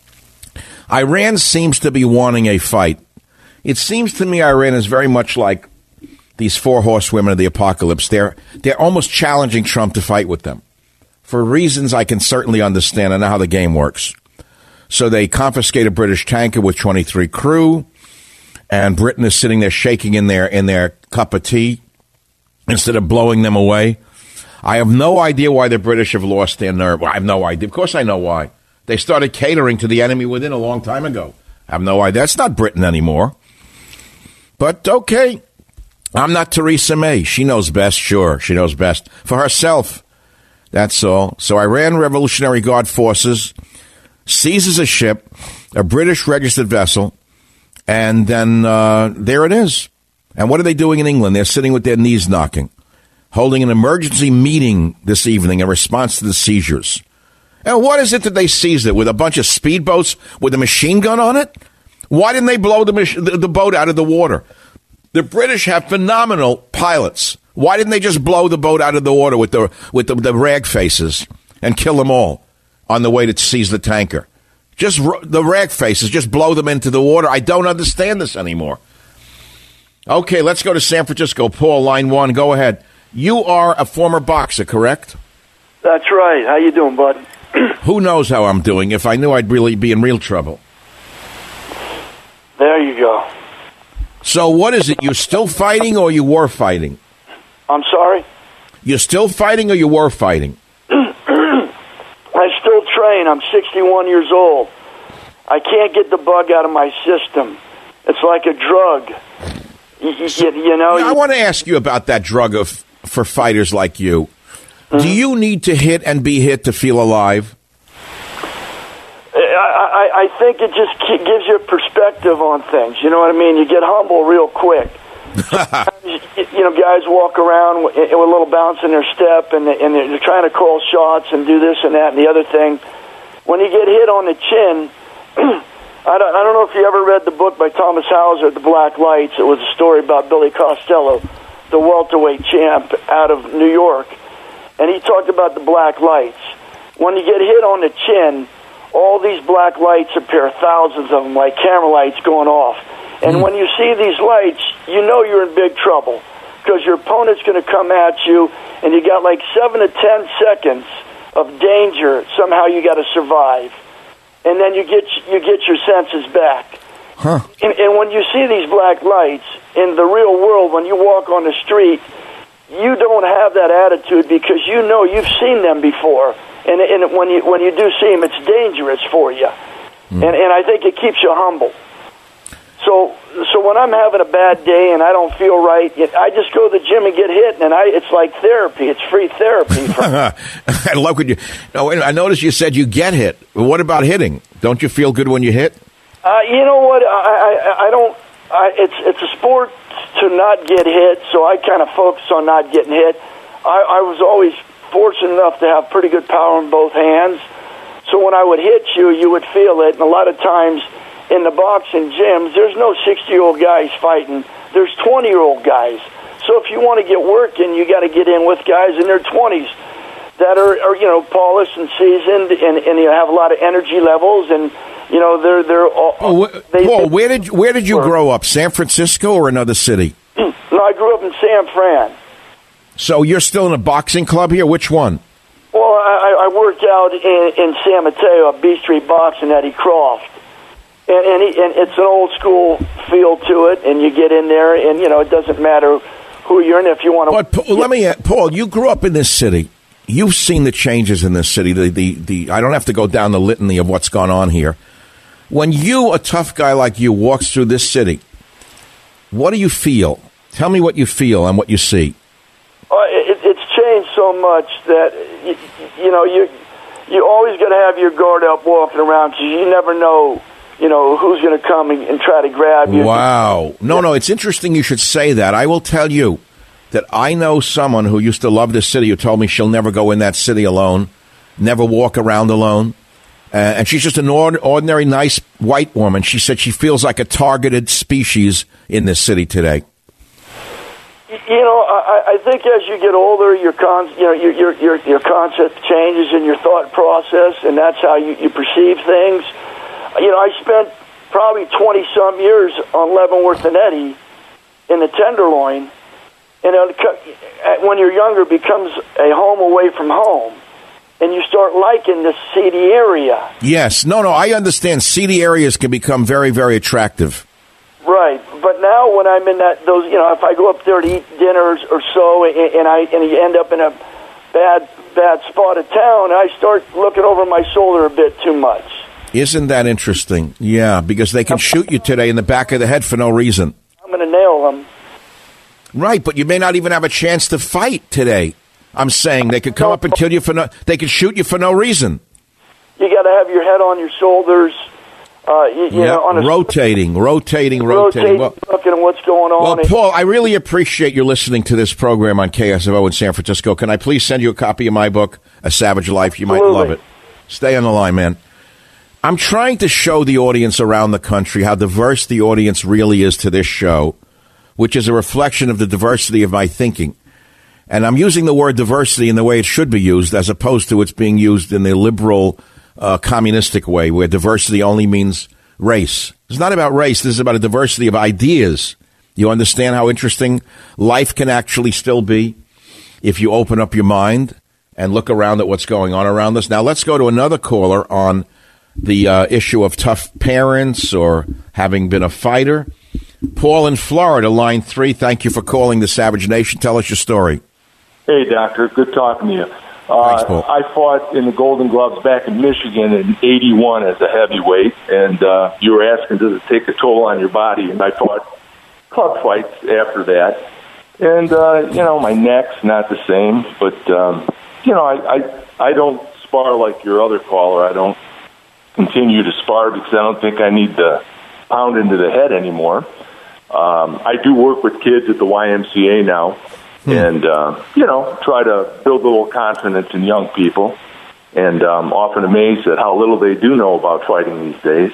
Iran seems to be wanting a fight. It seems to me Iran is very much like these four horsewomen of the apocalypse. They're, they're almost challenging Trump to fight with them for reasons I can certainly understand. I know how the game works. So they confiscate a British tanker with twenty-three crew. And Britain is sitting there shaking in their in their cup of tea instead of blowing them away. I have no idea why the British have lost their nerve. Well, I have no idea. Of course I know why. They started catering to the enemy within a long time ago. I have no idea. That's not Britain anymore. But, okay, I'm not Theresa May. She knows best, sure. She knows best for herself. That's all. So Iran Revolutionary Guard Forces seizes a ship, a British registered vessel, and then uh, there it is. And what are they doing in England? They're sitting with their knees knocking, holding an emergency meeting this evening in response to the seizures. And what is it that they seized it with? A bunch of speedboats with a machine gun on it? Why didn't they blow the, mach- the, the boat out of the water? The British have phenomenal pilots. Why didn't they just blow the boat out of the water with the with the, the rag faces and kill them all on the way to seize the tanker? Just r- the rag faces, just blow them into the water. I don't understand this anymore. Okay, let's go to San Francisco. Paul, line one, go ahead. You are a former boxer, correct? That's right. How you doing, bud? Who knows how I'm doing? If I knew, I'd really be in real trouble. There you go. So what is it? You still fighting or you were fighting? I'm sorry? You're still fighting or you were fighting? I still train. I'm sixty-one years old. I can't get the bug out of my system. It's like a drug. You, you, you know. I want to ask you about that drug of, for fighters like you. Mm-hmm. Do you need to hit and be hit to feel alive? I, I, I think it just gives you a perspective on things. You know what I mean? You get humble real quick. You know, guys walk around with a little bounce in their step, and they're trying to call shots and do this and that and the other thing. When you get hit on the chin, I don't, I don't know if you ever read the book by Thomas Hauser, The Black Lights. It was a story about Billy Costello, the welterweight champ out of New York. And he talked about the black lights. When you get hit on the chin, all these black lights appear, thousands of them, like camera lights going off. And mm. when you see these lights, you know you're in big trouble because your opponent's going to come at you, and you got like seven to ten seconds of danger. Somehow you got to survive, and then you get you get your senses back. Huh. And, and when you see these black lights in the real world, when you walk on the street, you don't have that attitude because you know you've seen them before. And, and when you when you do see them, it's dangerous for you. Mm. And, and I think it keeps you humble. So so when I'm having a bad day and I don't feel right, I just go to the gym and get hit, and I it's like therapy. It's free therapy. For I love what you. No, I noticed you said you get hit. What about hitting? Don't you feel good when you hit? Uh, you know what? I I, I don't. I, it's it's a sport to not get hit, so I kind of focus on not getting hit. I, I was always fortunate enough to have pretty good power in both hands, so when I would hit you, you would feel it. And a lot of times in the boxing gyms, there's no sixty-year-old guys fighting. There's twenty-year-old guys. So if you want to get working, you got to get in with guys in their twenties that are, are you know, polished and seasoned, and, and you have a lot of energy levels, and you know they're they're. All, oh, wh- they, Paul, where did where did you grow up? San Francisco or another city? No, I grew up in San Fran. So you're still in a boxing club here? Which one? Well, I, I worked out in, in San Mateo at B Street Boxing, Eddie Croft. And, and, he, and it's an old school feel to it, and you get in there, and you know it doesn't matter who you're in if you want to. But Paul, let me, Paul, you grew up in this city. You've seen the changes in this city. The, the the I don't have to go down the litany of what's gone on here. When you, a tough guy like you, walks through this city, what do you feel? Tell me what you feel and what you see. Uh, it, it's changed so much that you, you know you you always got to have your guard up walking around because you never know. You know, who's going to come and, and try to grab you. Wow. No, no, it's interesting you should say that. I will tell you that I know someone who used to love this city who told me she'll never go in that city alone, never walk around alone. Uh, and she's just an ord- ordinary, nice white woman. She said she feels like a targeted species in this city today. You know, I, I think as you get older, your con- you know, your, your, your, your concept changes in your thought process, and that's how you, you perceive things. You know, I spent probably twenty-some years on Leavenworth and Eddy in the Tenderloin, and when you're younger, it becomes a home away from home, and you start liking this seedy area. Yes. No, no, I understand seedy areas can become very, very attractive. Right. But now when I'm in that, those, you know, if I go up there to eat dinners or so, and, and I and you end up in a bad, bad spot of town, I start looking over my shoulder a bit too much. Isn't that interesting? Yeah, because they can shoot you today in the back of the head for no reason. I'm going to nail them. Right, but you may not even have a chance to fight today. I'm saying they could come up and kill you for no. They could shoot you for no reason. You got to have your head on your shoulders. Uh, you, you yeah, know, on a, rotating, rotating, rotating. rotating Well, looking at what's going on. well, Paul, I really appreciate you listening to this program on K S F O in San Francisco. Can I please send you a copy of my book, A Savage Life? You Absolutely. might love it. Stay on the line, man. I'm trying to show the audience around the country how diverse the audience really is to this show, which is a reflection of the diversity of my thinking. And I'm using the word diversity in the way it should be used, as opposed to it's being used in the liberal, uh, communistic way, where diversity only means race. It's not about race. This is about a diversity of ideas. You understand how interesting life can actually still be if you open up your mind and look around at what's going on around us. Now, let's go to another caller on the uh, issue of tough parents or having been a fighter. Paul in Florida, line three. Thank you for calling the Savage Nation. Tell us your story. Hey, Doctor. Good talking to you. Uh, Thanks, Paul. I fought in the Golden Gloves back in Michigan in eighty-one as a heavyweight, and uh, you were asking, does it take a toll on your body? And I fought club fights after that. And, uh, you know, my neck's not the same, but, um, you know, I, I, I don't spar like your other caller. I don't continue to spar because I don't think I need to pound into the head anymore. Um, I do work with kids at the Y M C A now. And, uh, you know, try to build a little confidence in young people. And I'm um, often amazed at how little they do know about fighting these days.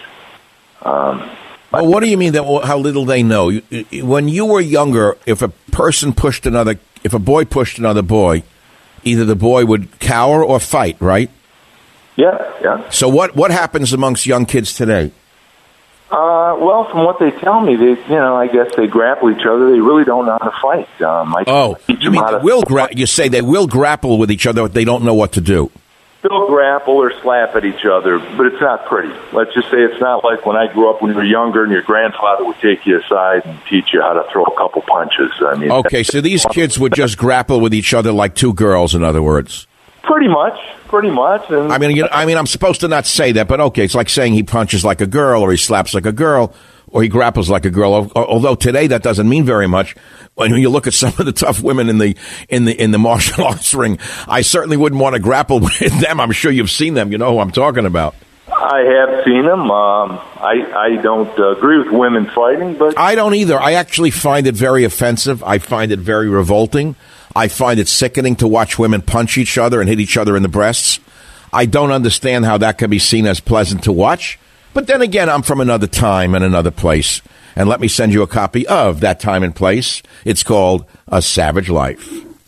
Um, well, what do you mean that how little they know? You, when you were younger, if a person pushed another, if a boy pushed another boy, either the boy would cower or fight, right? Yeah, yeah. So what, what happens amongst young kids today? Uh, well, from what they tell me, they, you know, I guess they grapple each other. They really don't know how to fight. Um, I oh, you mean they will gra- you say they will grapple with each other, but they don't know what to do. They'll grapple or slap at each other, but it's not pretty. Let's just say it's not like when I grew up when you were younger and your grandfather would take you aside and teach you how to throw a couple punches. I mean, okay, so these kids would just grapple with each other like two girls, in other words. Pretty much, pretty much. And I mean, you know, I mean, I'm supposed to not say that, but okay, it's like saying he punches like a girl, or he slaps like a girl, or he grapples like a girl. Although today that doesn't mean very much. When you look at some of the tough women in the in the in the martial arts ring, I certainly wouldn't want to grapple with them. I'm sure you've seen them. You know who I'm talking about. I have seen them. Um, I I don't uh, agree with women fighting, but I don't either. I actually find it very offensive. I find it very revolting. I find it sickening to watch women punch each other and hit each other in the breasts. I don't understand how that can be seen as pleasant to watch. But then again, I'm from another time and another place. And let me send you a copy of that time and place. It's called A Savage Life.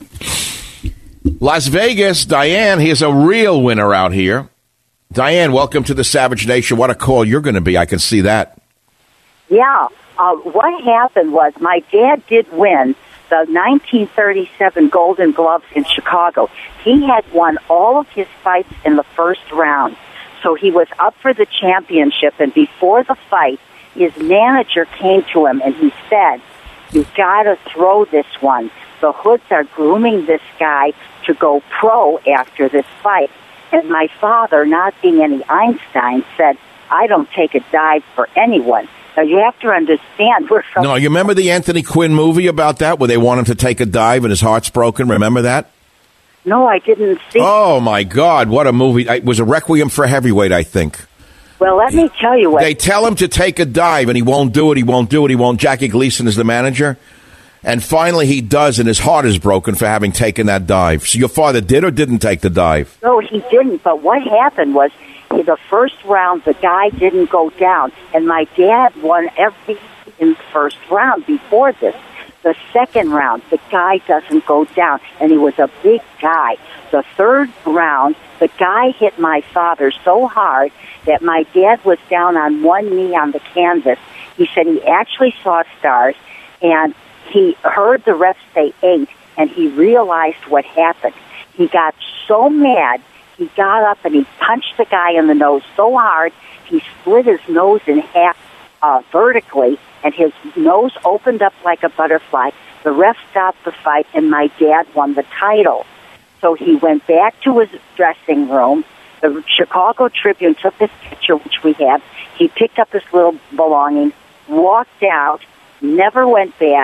Las Vegas, Diane, here's a real winner out here. Diane, welcome to the Savage Nation. What a call you're going to be. I can see that. Yeah. Uh, what happened was my dad did win the nineteen thirty-seven Golden Gloves in Chicago. He had won all of his fights in the first round. So he was up for the championship, and before the fight, his manager came to him and he said, "You've got to throw this one. The Hoods are grooming this guy to go pro after this fight." And my father, not being any Einstein, said, "I don't take a dive for anyone." Now, you have to understand, we're from... No, you remember the Anthony Quinn movie about that, where they want him to take a dive and his heart's broken? Remember that? No, I didn't see. Oh, my God, what a movie. It was a Requiem for a Heavyweight, I think. Well, let me tell you what... They tell him to take a dive, and he won't do it, he won't do it, he won't. Jackie Gleason is the manager. And finally he does, and his heart is broken for having taken that dive. So your father did or didn't take the dive? No, he didn't. But what happened was, the first round, the guy didn't go down. And my dad won every in the first round before this. The second round, the guy doesn't go down. And he was a big guy. The third round, the guy hit my father so hard that my dad was down on one knee on the canvas. He said he actually saw stars, and he heard the ref say eight, and he realized what happened. He got so mad, he got up and he punched the guy in the nose so hard, he split his nose in half uh, vertically, and his nose opened up like a butterfly. The ref stopped the fight, and my dad won the title. So he went back to his dressing room. The Chicago Tribune took this picture, which we have. He picked up his little belongings, walked out, never went back.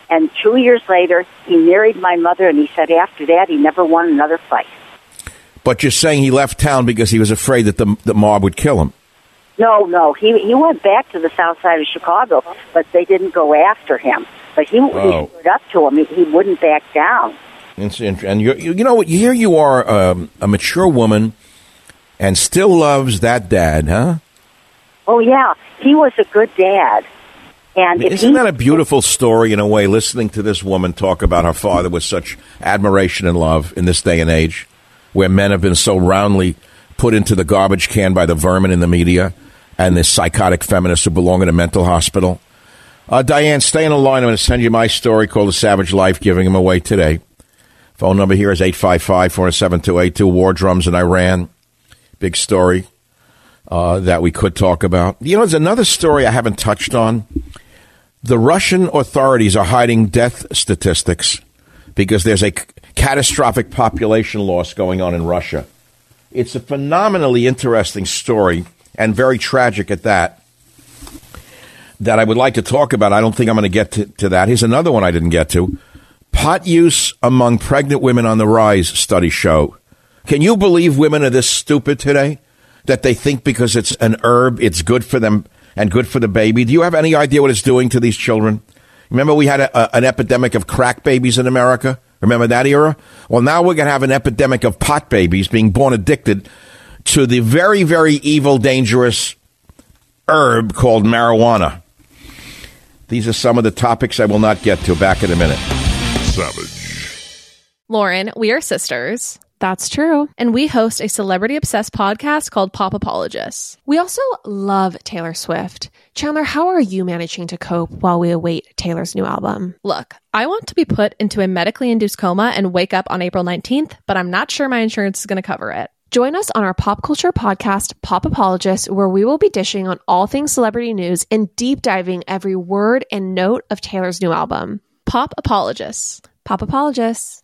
And two years later, he married my mother, and he said after that he never won another fight. But you're saying he left town because he was afraid that the, the mob would kill him. No, no, he he went back to the south side of Chicago, but they didn't go after him. But he, Oh. he stood up to him. He, he wouldn't back down. It's int- And you you know what? Here you are, um, a mature woman, and still loves that dad, huh? Oh, yeah, he was a good dad. And if Isn't he, that a beautiful story in a way, listening to this woman talk about her father with such admiration and love in this day and age, where men have been so roundly put into the garbage can by the vermin in the media and the psychotic feminists who belong in a mental hospital? Uh, Diane, stay on the line. I'm going to send you my story called The Savage Life, giving them away today. Phone number here is eight five five, four seven two, eight two. War drums in Iran. Big story uh, that we could talk about. You know, there's another story I haven't touched on. The Russian authorities are hiding death statistics because there's a c- catastrophic population loss going on in Russia. It's a phenomenally interesting story, and very tragic at that, that I would like to talk about. I don't think I'm going to get to, to that. Here's another one I didn't get to. Pot use among pregnant women on the rise, studies show. Can you believe women are this stupid today? That they think because it's an herb, it's good for them and good for the baby? Do you have any idea what it's doing to these children? Remember we had a, a, an epidemic of crack babies in America? Remember that era? Well, now we're going to have an epidemic of pot babies being born addicted to the very, very evil, dangerous herb called marijuana. These are some of the topics I will not get to. Back in a minute. Savage. Lauren, we are sisters. That's true. And we host a celebrity-obsessed podcast called Pop Apologists. We also love Taylor Swift. Chandler, how are you managing to cope while we await Taylor's new album? Look, I want to be put into a medically induced coma and wake up on April nineteenth, but I'm not sure my insurance is going to cover it. Join us on our pop culture podcast, Pop Apologists, where we will be dishing on all things celebrity news and deep diving every word and note of Taylor's new album. Pop Apologists. Pop Apologists.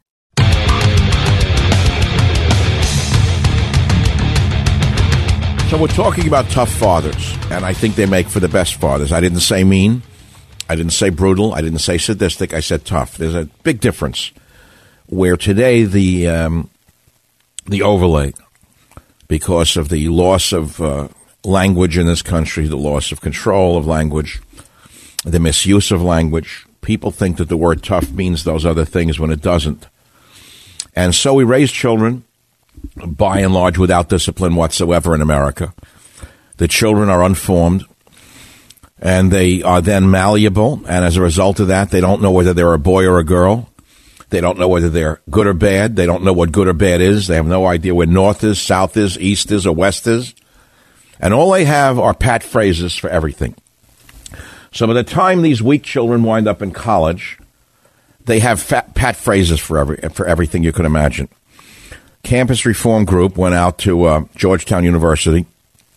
So we're talking about tough fathers, and I think they make for the best fathers. I didn't say mean. I didn't say brutal. I didn't say sadistic. I said tough. There's a big difference where today the um, the overlay, because of the loss of uh, language in this country, the loss of control of language, the misuse of language, people think that the word tough means those other things when it doesn't. And so we raise children, by and large, without discipline whatsoever in America. The children are unformed, and they are then malleable, and as a result of that, they don't know whether they're a boy or a girl. They don't know whether they're good or bad. They don't know what good or bad is. They have no idea where north is, south is, east is, or west is. And all they have are pat phrases for everything. So by the time these weak children wind up in college, they have fat, pat phrases for every for everything you can imagine. Campus Reform Group went out to uh, Georgetown University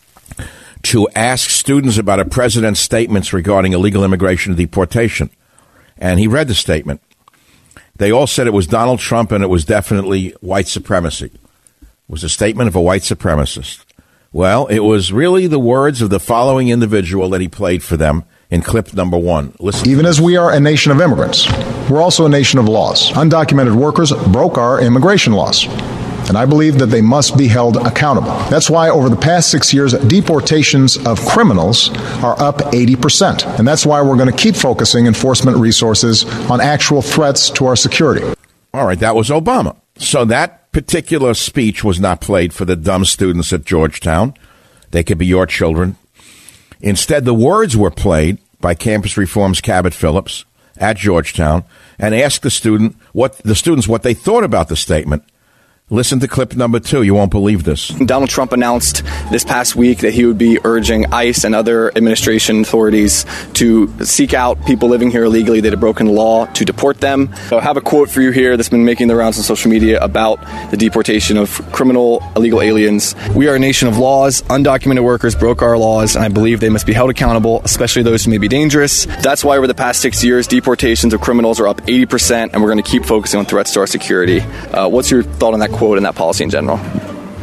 to ask students about a president's statements regarding illegal immigration and deportation. And he read the statement. They all said it was Donald Trump and it was definitely white supremacy. It was a statement of a white supremacist. Well, it was really the words of the following individual that he played for them in clip number one. Listen. Even as we are a nation of immigrants, we're also a nation of laws. Undocumented workers broke our immigration laws, and I believe that they must be held accountable. That's why over the past six years, deportations of criminals are up eighty percent. And that's why we're going to keep focusing enforcement resources on actual threats to our security. All right, that was Obama. So that particular speech was not played for the dumb students at Georgetown. They could be your children. Instead, the words were played by Campus Reform's Cabot Phillips at Georgetown and asked the student what the students what they thought about the statement. Listen to clip number two. You won't believe this. Donald Trump announced this past week that he would be urging ICE and other administration authorities to seek out people living here illegally that have broken the law to deport them. So I have a quote for you here that's been making the rounds on social media about the deportation of criminal illegal aliens. We are a nation of laws. Undocumented workers broke our laws, and I believe they must be held accountable, especially those who may be dangerous. That's why over the past six years, deportations of criminals are up eighty percent, and we're going to keep focusing on threats to our security. Uh, what's your thought on that quote and that policy in general?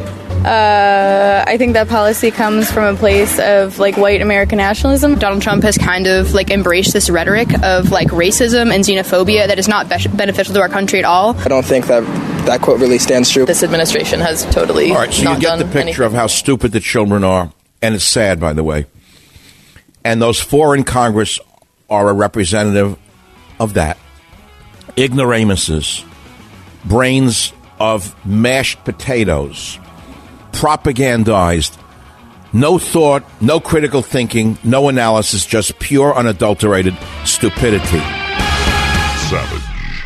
Uh, I think that policy comes from a place of like white American nationalism. Donald Trump has kind of like embraced this rhetoric of like racism and xenophobia that is not be- beneficial to our country at all. I don't think that that quote really stands true. This administration has totally All right, so not you get done the picture anything. of how stupid the children are, and it's sad, by the way. And those four in Congress are a representative of that. Ignoramuses, brains of mashed potatoes, propagandized, no thought, no critical thinking, no analysis, just pure unadulterated stupidity. Savage.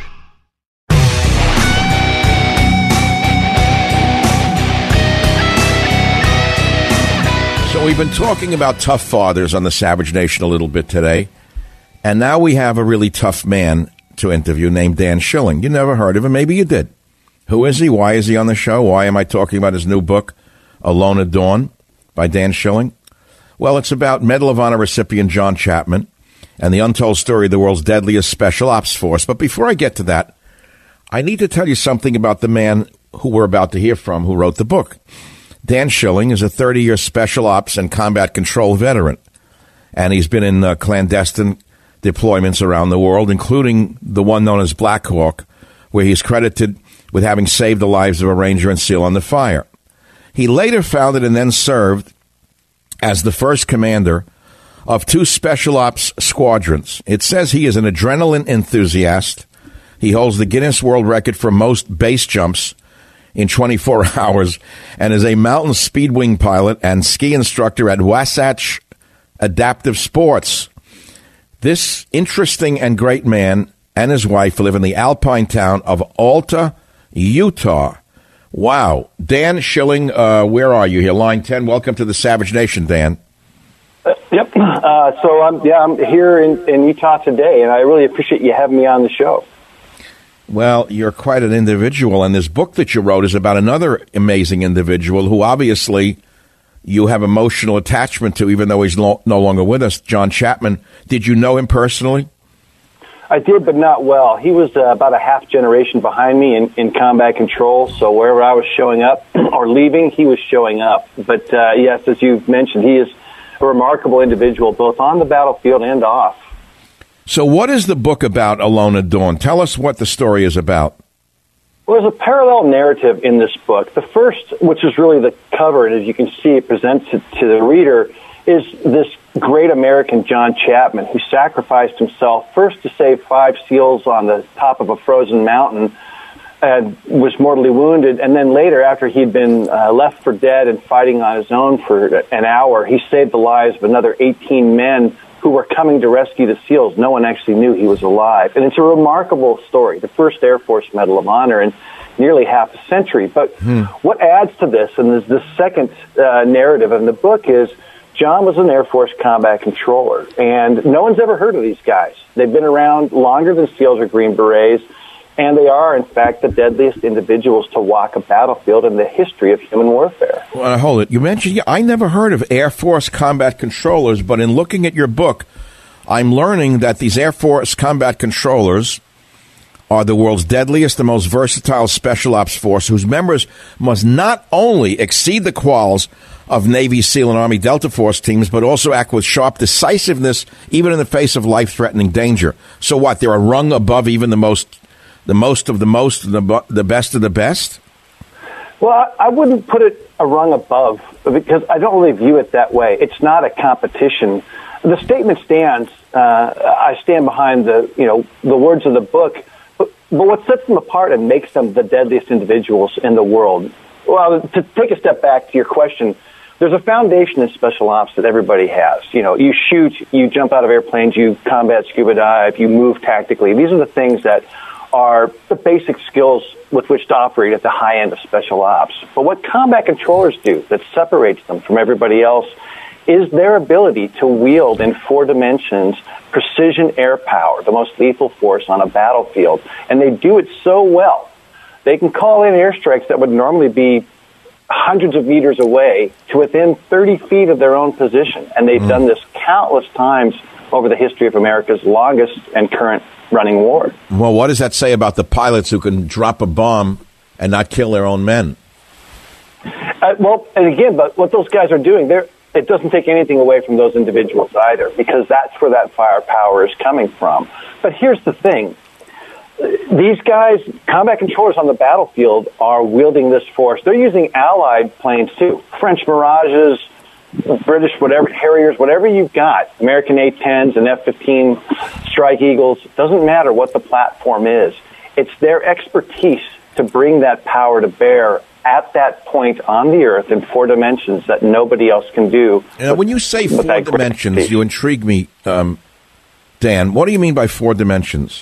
So we've been talking about tough fathers on the Savage Nation a little bit today, and now we have a really tough man to interview named Dan Schilling. You never heard of him. Maybe you did. Who is he? Why is he on the show? Why am I talking about his new book, Alone at Dawn, by Dan Schilling? Well, it's about Medal of Honor recipient John Chapman and the untold story of the world's deadliest special ops force. But before I get to that, I need to tell you something about the man who we're about to hear from who wrote the book. Dan Schilling is a thirty-year special ops and combat control veteran, and he's been in uh, clandestine deployments around the world, including the one known as Black Hawk, where he's credited with having saved the lives of a Ranger and SEAL under fire. He later founded and then served as the first commander of two special ops squadrons. It says he is an adrenaline enthusiast. He holds the Guinness World Record for most base jumps in twenty-four hours and is a mountain speedwing pilot and ski instructor at Wasatch Adaptive Sports. This interesting and great man and his wife live in the alpine town of Alta, Utah. Wow. Dan Schilling, uh, where are you here? Line ten. Welcome to the Savage Nation, Dan. Uh, yep. Uh, so I'm yeah I'm here in, in Utah today, and I really appreciate you having me on the show. Well, you're quite an individual, and this book that you wrote is about another amazing individual who obviously you have emotional attachment to, even though he's lo- no longer with us, John Chapman. Did you know him personally? I did, but not well. He was uh, about a half generation behind me in, in combat control, so wherever I was showing up or leaving, he was showing up. But, uh, yes, as you've mentioned, he is a remarkable individual, both on the battlefield and off. So what is the book about, Alone at Dawn? Tell us what the story is about. Well, there's a parallel narrative in this book. The first, which is really the cover, and as you can see, it presents it to the reader, is this great American John Chapman, who sacrificed himself first to save five SEALs on the top of a frozen mountain and was mortally wounded, and then later, after he'd been uh, left for dead and fighting on his own for an hour, he saved the lives of another eighteen men who were coming to rescue the SEALs. No one actually knew he was alive. And it's a remarkable story, the first Air Force Medal of Honor in nearly half a century. But hmm. what adds to this, and this, the second uh, narrative in the book, is John was an Air Force combat controller, and no one's ever heard of these guys. They've been around longer than SEALs or Green Berets, and they are, in fact, the deadliest individuals to walk a battlefield in the history of human warfare. Well, hold it. You mentioned, yeah, I never heard of Air Force combat controllers, but in looking at your book, I'm learning that these Air Force combat controllers are the world's deadliest and most versatile special ops force, whose members must not only exceed the quals of Navy, SEAL, and Army Delta Force teams, but also act with sharp decisiveness, even in the face of life-threatening danger. So what, they're a rung above even the most the most of the most, and the, the best of the best? Well, I wouldn't put it a rung above, because I don't really view it that way. It's not a competition. The statement stands. Uh, I stand behind the, you know, the words of the book. But, but what sets them apart and makes them the deadliest individuals in the world? Well, to take a step back to your question, there's a foundation in special ops that everybody has. You know, you shoot, you jump out of airplanes, you combat scuba dive, you move tactically. These are the things that are the basic skills with which to operate at the high end of special ops. But what combat controllers do that separates them from everybody else is their ability to wield in four dimensions precision air power, the most lethal force on a battlefield. And they do it so well. They can call in airstrikes that would normally be hundreds of meters away to within thirty feet of their own position. And they've mm. done this countless times over the history of America's longest and current running war. Well, what does that say about the pilots who can drop a bomb and not kill their own men? Uh, well, and again, but what those guys are doing, they're, it doesn't take anything away from those individuals either, because that's where that firepower is coming from. But here's the thing. These guys, combat controllers on the battlefield, are wielding this force. They're using Allied planes, too. French Mirages, British, whatever, Harriers, whatever you've got, American A tens and F fifteen Strike Eagles, doesn't matter what the platform is. It's their expertise to bring that power to bear at that point on the Earth in four dimensions that nobody else can do. Now, when you say four dimensions, you intrigue me, um, Dan. What do you mean by four dimensions?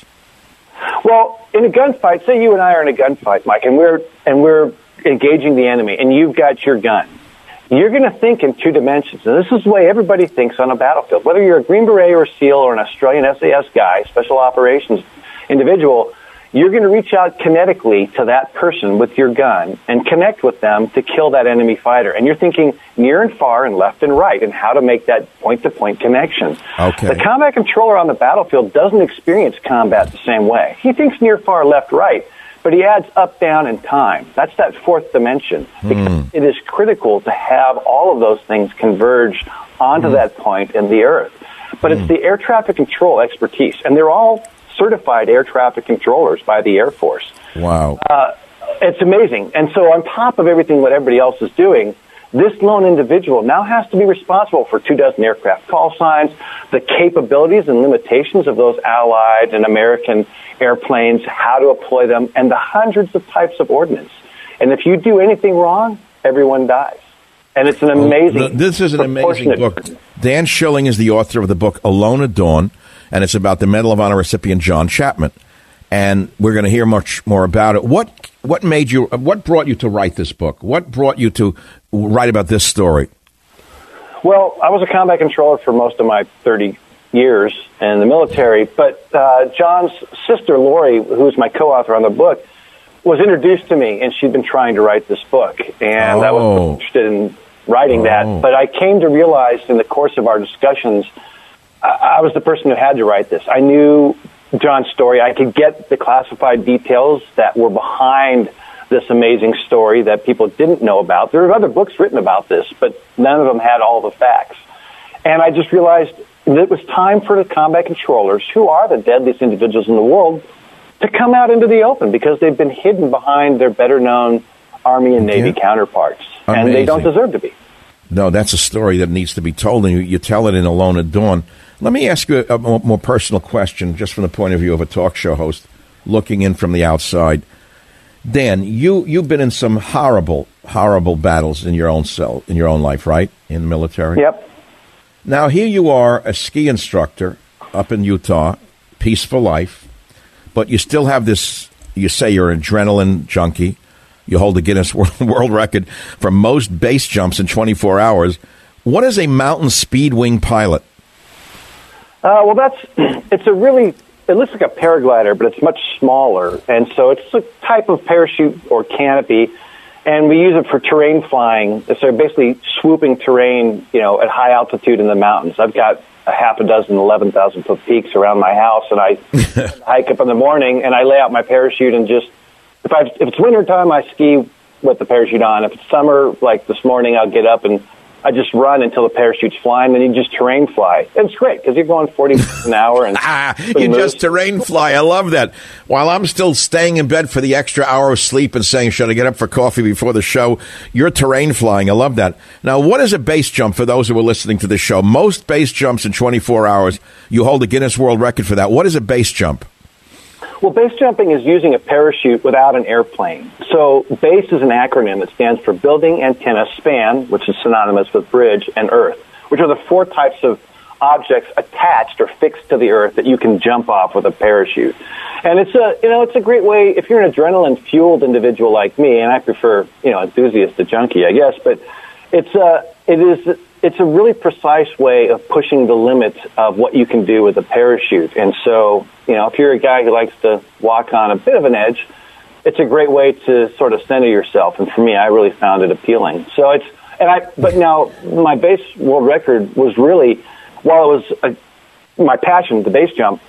Well, in a gunfight, say you and I are in a gunfight, Mike, and we're and we're engaging the enemy, and you've got your gun. You're going to think in two dimensions, and this is the way everybody thinks on a battlefield. Whether you're a Green Beret or a SEAL or an Australian S A S guy, special operations individual, you're going to reach out kinetically to that person with your gun and connect with them to kill that enemy fighter. And you're thinking near and far and left and right and how to make that point-to-point connection. Okay. The combat controller on the battlefield doesn't experience combat the same way. He thinks near, far, left, right, but he adds up, down, and time. That's that fourth dimension. Because Mm. it is critical to have all of those things converge onto Mm. that point in the Earth. But it's the air traffic control expertise, and they're all certified air traffic controllers by the Air Force. Wow. Uh, it's amazing. And so on top of everything what everybody else is doing, this lone individual now has to be responsible for two dozen aircraft call signs, the capabilities and limitations of those Allied and American airplanes, how to employ them, and the hundreds of types of ordnance. And if you do anything wrong, everyone dies. And it's an amazing... Well, this is an amazing book. Dan Schilling is the author of the book Alone at Dawn, and it's about the Medal of Honor recipient John Chapman. And we're going to hear much more about it. What what made you? What brought you to write this book? What brought you to write about this story? Well, I was a combat controller for most of my thirty years in the military, but uh, John's sister, Lori, who's my co-author on the book, was introduced to me, and she'd been trying to write this book, and I was Oh. interested in writing Oh. that. But I came to realize in the course of our discussions, I, I was the person who had to write this. I knew John's story. I could get the classified details that were behind this amazing story that people didn't know about. There were other books written about this, but none of them had all the facts. And I just realized that it was time for the combat controllers, who are the deadliest individuals in the world, to come out into the open because they've been hidden behind their better-known Army and Navy Yeah. counterparts, and they don't Amazing. deserve to be. No, that's a story that needs to be told, and you, you tell it in Alone at Dawn. Let me ask you a, a more, more personal question, just from the point of view of a talk show host, looking in from the outside. Dan, you you've been in some horrible, horrible battles in your own cell, in your own life, right? In the military. Yep. Now here you are, a ski instructor up in Utah, peaceful life, but you still have this. You say you're an adrenaline junkie. You hold the Guinness World World Record for most base jumps in twenty-four hours. What is a mountain speed wing pilot? Uh, well, that's it's a really it looks like a paraglider, but it's much smaller, and so it's a type of parachute or canopy, and we use it for terrain flying. So basically swooping terrain, you know, at high altitude in the mountains. I've got a half a dozen, eleven thousand foot peaks around my house, and I hike up in the morning, and I lay out my parachute and just if I if it's winter time, I ski with the parachute on. If it's summer, like this morning, I'll get up and I just run until the parachute's flying, then you just terrain fly. It's great because you're going forty miles an hour. And you just terrain fly. I love that. While I'm still staying in bed for the extra hour of sleep and saying, should I get up for coffee before the show? You're terrain flying. I love that. Now, what is a base jump for those who are listening to the show? Most base jumps in twenty-four hours. You hold the Guinness World Record for that. What is a base jump? Well, base jumping is using a parachute without an airplane. So BASE is an acronym that stands for Building, Antenna, Span, which is synonymous with bridge, and Earth, which are the four types of objects attached or fixed to the Earth that you can jump off with a parachute. And it's a, you know, it's a great way, if you're an adrenaline-fueled individual like me, and I prefer, you know, enthusiast to junkie, I guess, but it's a, it is, it's a really precise way of pushing the limit of what you can do with a parachute. And so, you know, if you're a guy who likes to walk on a bit of an edge, it's a great way to sort of center yourself. And for me, I really found it appealing. So it's, and I, but now my base world record was really, while it was a, my passion, the base jump,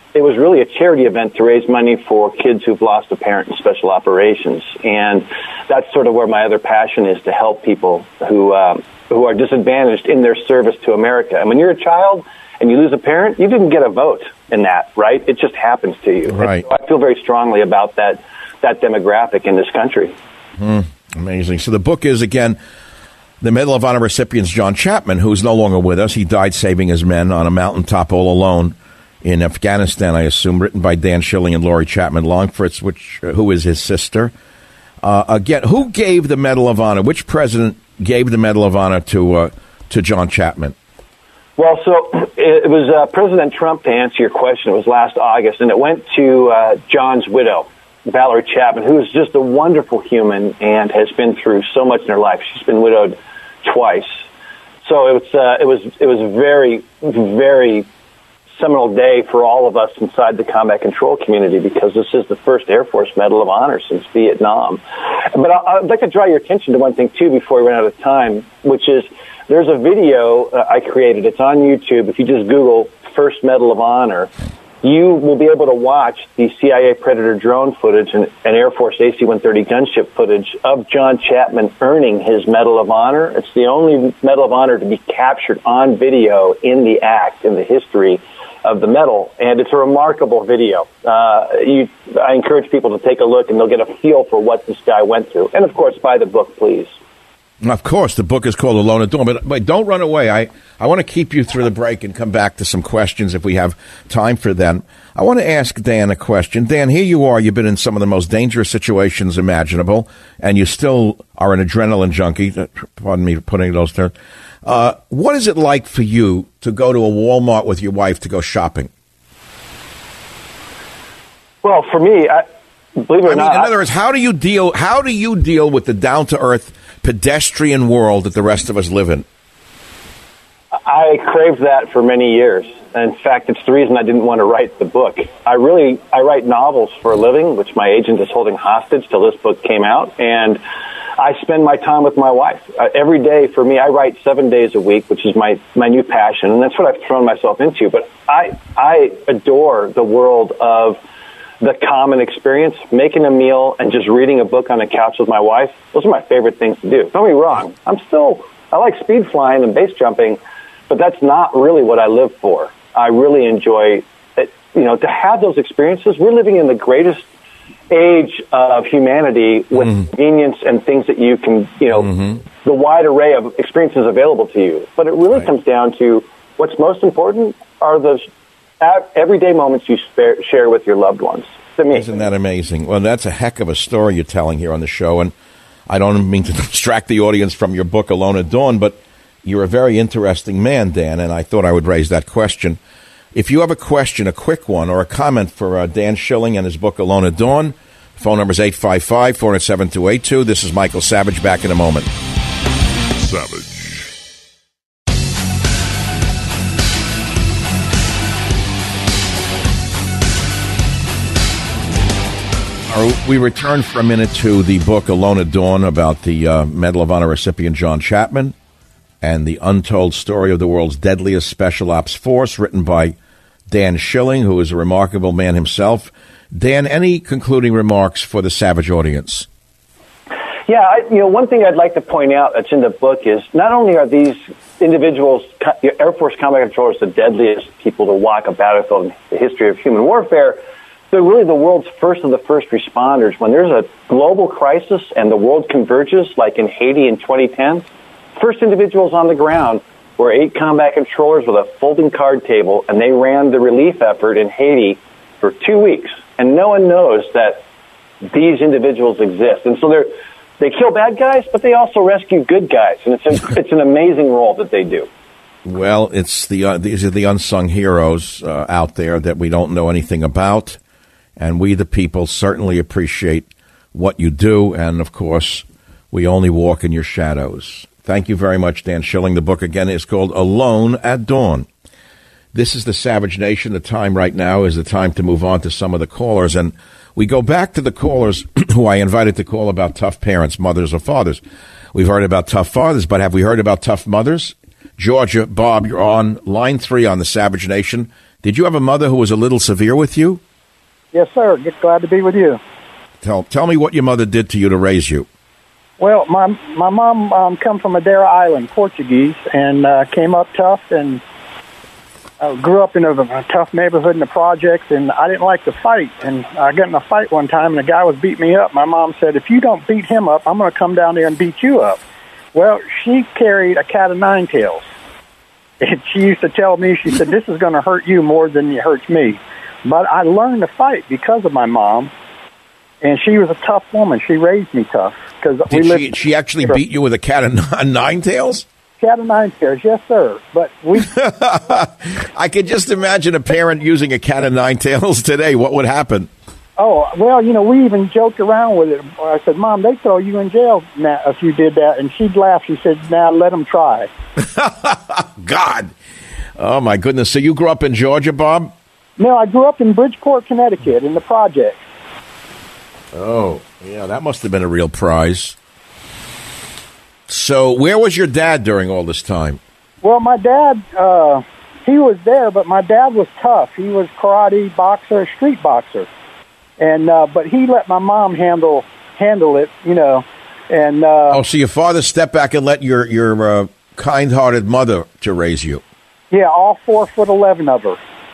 it was really a charity event to raise money for kids who've lost a parent in special operations. And that's sort of where my other passion is, to help people who um, who are disadvantaged in their service to America. And when you're a child and you lose a parent, you didn't get a vote in that, right? It just happens to you. Right. So I feel very strongly about that that demographic in this country. Mm, amazing. So the book is, again, the Medal of Honor recipient's John Chapman, who's no longer with us. He died saving his men on a mountaintop all alone in Afghanistan, I assume, written by Dan Schilling and Lori Chapman Longfritz, which uh, who is his sister. Uh, again, who gave the Medal of Honor? Which president gave the Medal of Honor to uh, to John Chapman? Well, so it was uh, President Trump, to answer your question. It was last August, and it went to uh, John's widow, Valerie Chapman, who is just a wonderful human and has been through so much in her life. She's been widowed twice. So it was uh, it was it was a very, very seminal day for all of us inside the combat control community, because this is the first Air Force Medal of Honor since Vietnam. But I'd like to draw your attention to one thing, too, before we run out of time, which is there's a video uh, I created. It's on YouTube. If you just Google First Medal of Honor, you will be able to watch the C I A Predator drone footage and, and Air Force A C one thirty gunship footage of John Chapman earning his Medal of Honor. It's the only Medal of Honor to be captured on video in the act, in the history of the medal, and it's a remarkable video. Uh, you, I encourage people to take a look, and they'll get a feel for what this guy went through. And, of course, buy the book, please. Of course, the book is called Alone at Dawn. But wait, don't run away. I, I want to keep you through the break and come back to some questions if we have time for them. I want to ask Dan a question. Dan, here you are. You've been in some of the most dangerous situations imaginable, and you still are an adrenaline junkie. Pardon me for putting those terms. Uh, what is it like for you to go to a Walmart with your wife to go shopping? Well, for me, I, believe it or I mean, not, in other words, how do you deal? How do you deal with the down-to-earth pedestrian world that the rest of us live in? I craved that for many years. In fact, it's the reason I didn't want to write the book. I really, I write novels for a living, which my agent is holding hostage till this book came out, and I spend my time with my wife. Uh, every day for me, I write seven days a week, which is my, my new passion, and that's what I've thrown myself into. But I I adore the world of the common experience, making a meal and just reading a book on the couch with my wife. Those are my favorite things to do. Don't get me wrong. I'm still, I like speed flying and base jumping, but that's not really what I live for. I really enjoy it, you know, to have those experiences. We're living in the greatest age of humanity with mm. convenience and things that you can, you know, mm-hmm. the wide array of experiences available to you. But it really right. comes down to what's most important are those everyday moments you spare, share with your loved ones. Isn't that amazing? Well, that's a heck of a story you're telling here on the show, and I don't mean to distract the audience from your book, Alone at Dawn, but you're a very interesting man, Dan, and I thought I would raise that question. If you have a question, a quick one, or a comment for uh, Dan Schilling and his book, Alone at Dawn, phone number is eight five five, four zero seven, two eight two. This is Michael Savage, back in a moment. Savage. We return for a minute to the book Alone at Dawn about the uh, Medal of Honor recipient John Chapman and the untold story of the world's deadliest special ops force, written by Dan Schilling, who is a remarkable man himself. Dan, any concluding remarks for the Savage audience? Yeah, I, you know, one thing I'd like to point out that's in the book is not only are these individuals, Air Force combat controllers, the deadliest people to walk a battlefield in the history of human warfare, they're really the world's first of the first responders. When there's a global crisis and the world converges, like in Haiti in twenty ten, first individuals on the ground were eight combat controllers with a folding card table, and they ran the relief effort in Haiti for two weeks. And no one knows that these individuals exist. And so they're, they kill bad guys, but they also rescue good guys. And it's an, it's an amazing role that they do. Well, it's the uh, these are the unsung heroes uh, out there that we don't know anything about. And we, the people, certainly appreciate what you do. And, of course, we only walk in your shadows. Thank you very much, Dan Schilling. The book, again, is called Alone at Dawn. This is the Savage Nation. The time right now is the time to move on to some of the callers. And we go back to the callers who I invited to call about tough parents, mothers or fathers. We've heard about tough fathers, but have we heard about tough mothers? Georgia, Bob, you're on line three on the Savage Nation. Did you have a mother who was a little severe with you? Yes, sir. Get glad to be with you. Tell tell me what your mother did to you to raise you. Well, my my mom um, come from Madeira Island, Portuguese, and uh, came up tough and uh, grew up in a, a tough neighborhood in the projects, and I didn't like to fight. And I got in a fight one time, and the guy was beating me up. My mom said, if you don't beat him up, I'm going to come down there and beat you up. Well, she carried a cat of nine tails. And she used to tell me, she said, this is going to hurt you more than it hurts me. But I learned to fight because of my mom, and she was a tough woman. She raised me tough. Did we she, lived, she actually beat you with a cat of nine, nine tails? Cat of nine tails, yes, sir. But we. I could just imagine a parent using a cat of nine tails today. What would happen? Oh, well, you know, we even joked around with it. I said, Mom, they throw you in jail now if you did that. And she'd laugh. She said, now let them try. God. Oh, my goodness. So you grew up in Georgia, Bob? No, I grew up in Bridgeport, Connecticut, in the projects. Oh, yeah, that must have been a real prize. So where was your dad during all this time? Well, my dad, uh, he was there, but my dad was tough. He was karate boxer, street boxer. And uh, but he let my mom handle handle it, you know. And uh, oh, so your father stepped back and let your, your uh, kind-hearted mother to raise you. Yeah, all four foot eleven of her.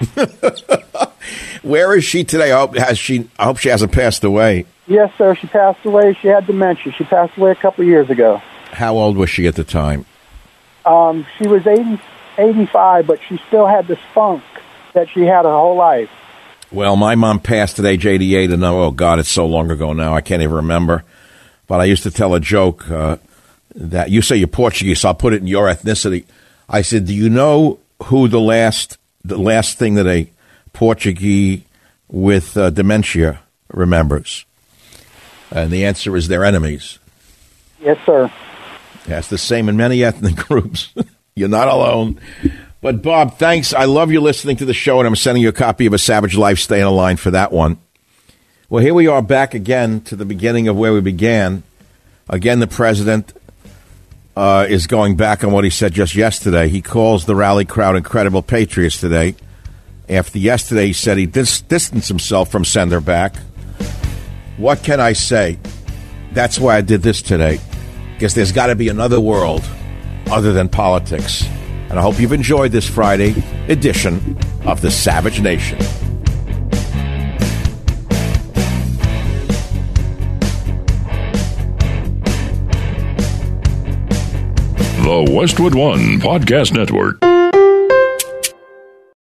Where is she today? I hope, has she, I hope she hasn't passed away. Yes, sir. She passed away. She had dementia. She passed away a couple of years ago. How old was she at the time? Um, she was eighty, eighty-five, but she still had the spunk that she had her whole life. Well, my mom passed at age eighty-eight, and oh, God, it's so long ago now, I can't even remember. But I used to tell a joke uh, that you say you're Portuguese, so I'll put it in your ethnicity. I said, do you know who the last the last thing that a Portuguese with uh, dementia remembers? And the answer is their enemies. Yes, sir. That's the same in many ethnic groups. You're not alone. But, Bob, thanks. I love you listening to the show, and I'm sending you a copy of A Savage Life. Stay in line for that one. Well, here we are back again to the beginning of where we began. Again, the president uh, is going back on what he said just yesterday. He calls the rally crowd incredible patriots today. After yesterday, he said he dis- distanced himself from send her back. What can I say? That's why I did this today. Because there's got to be another world other than politics. And I hope you've enjoyed this Friday edition of The Savage Nation. The Westwood One Podcast Network.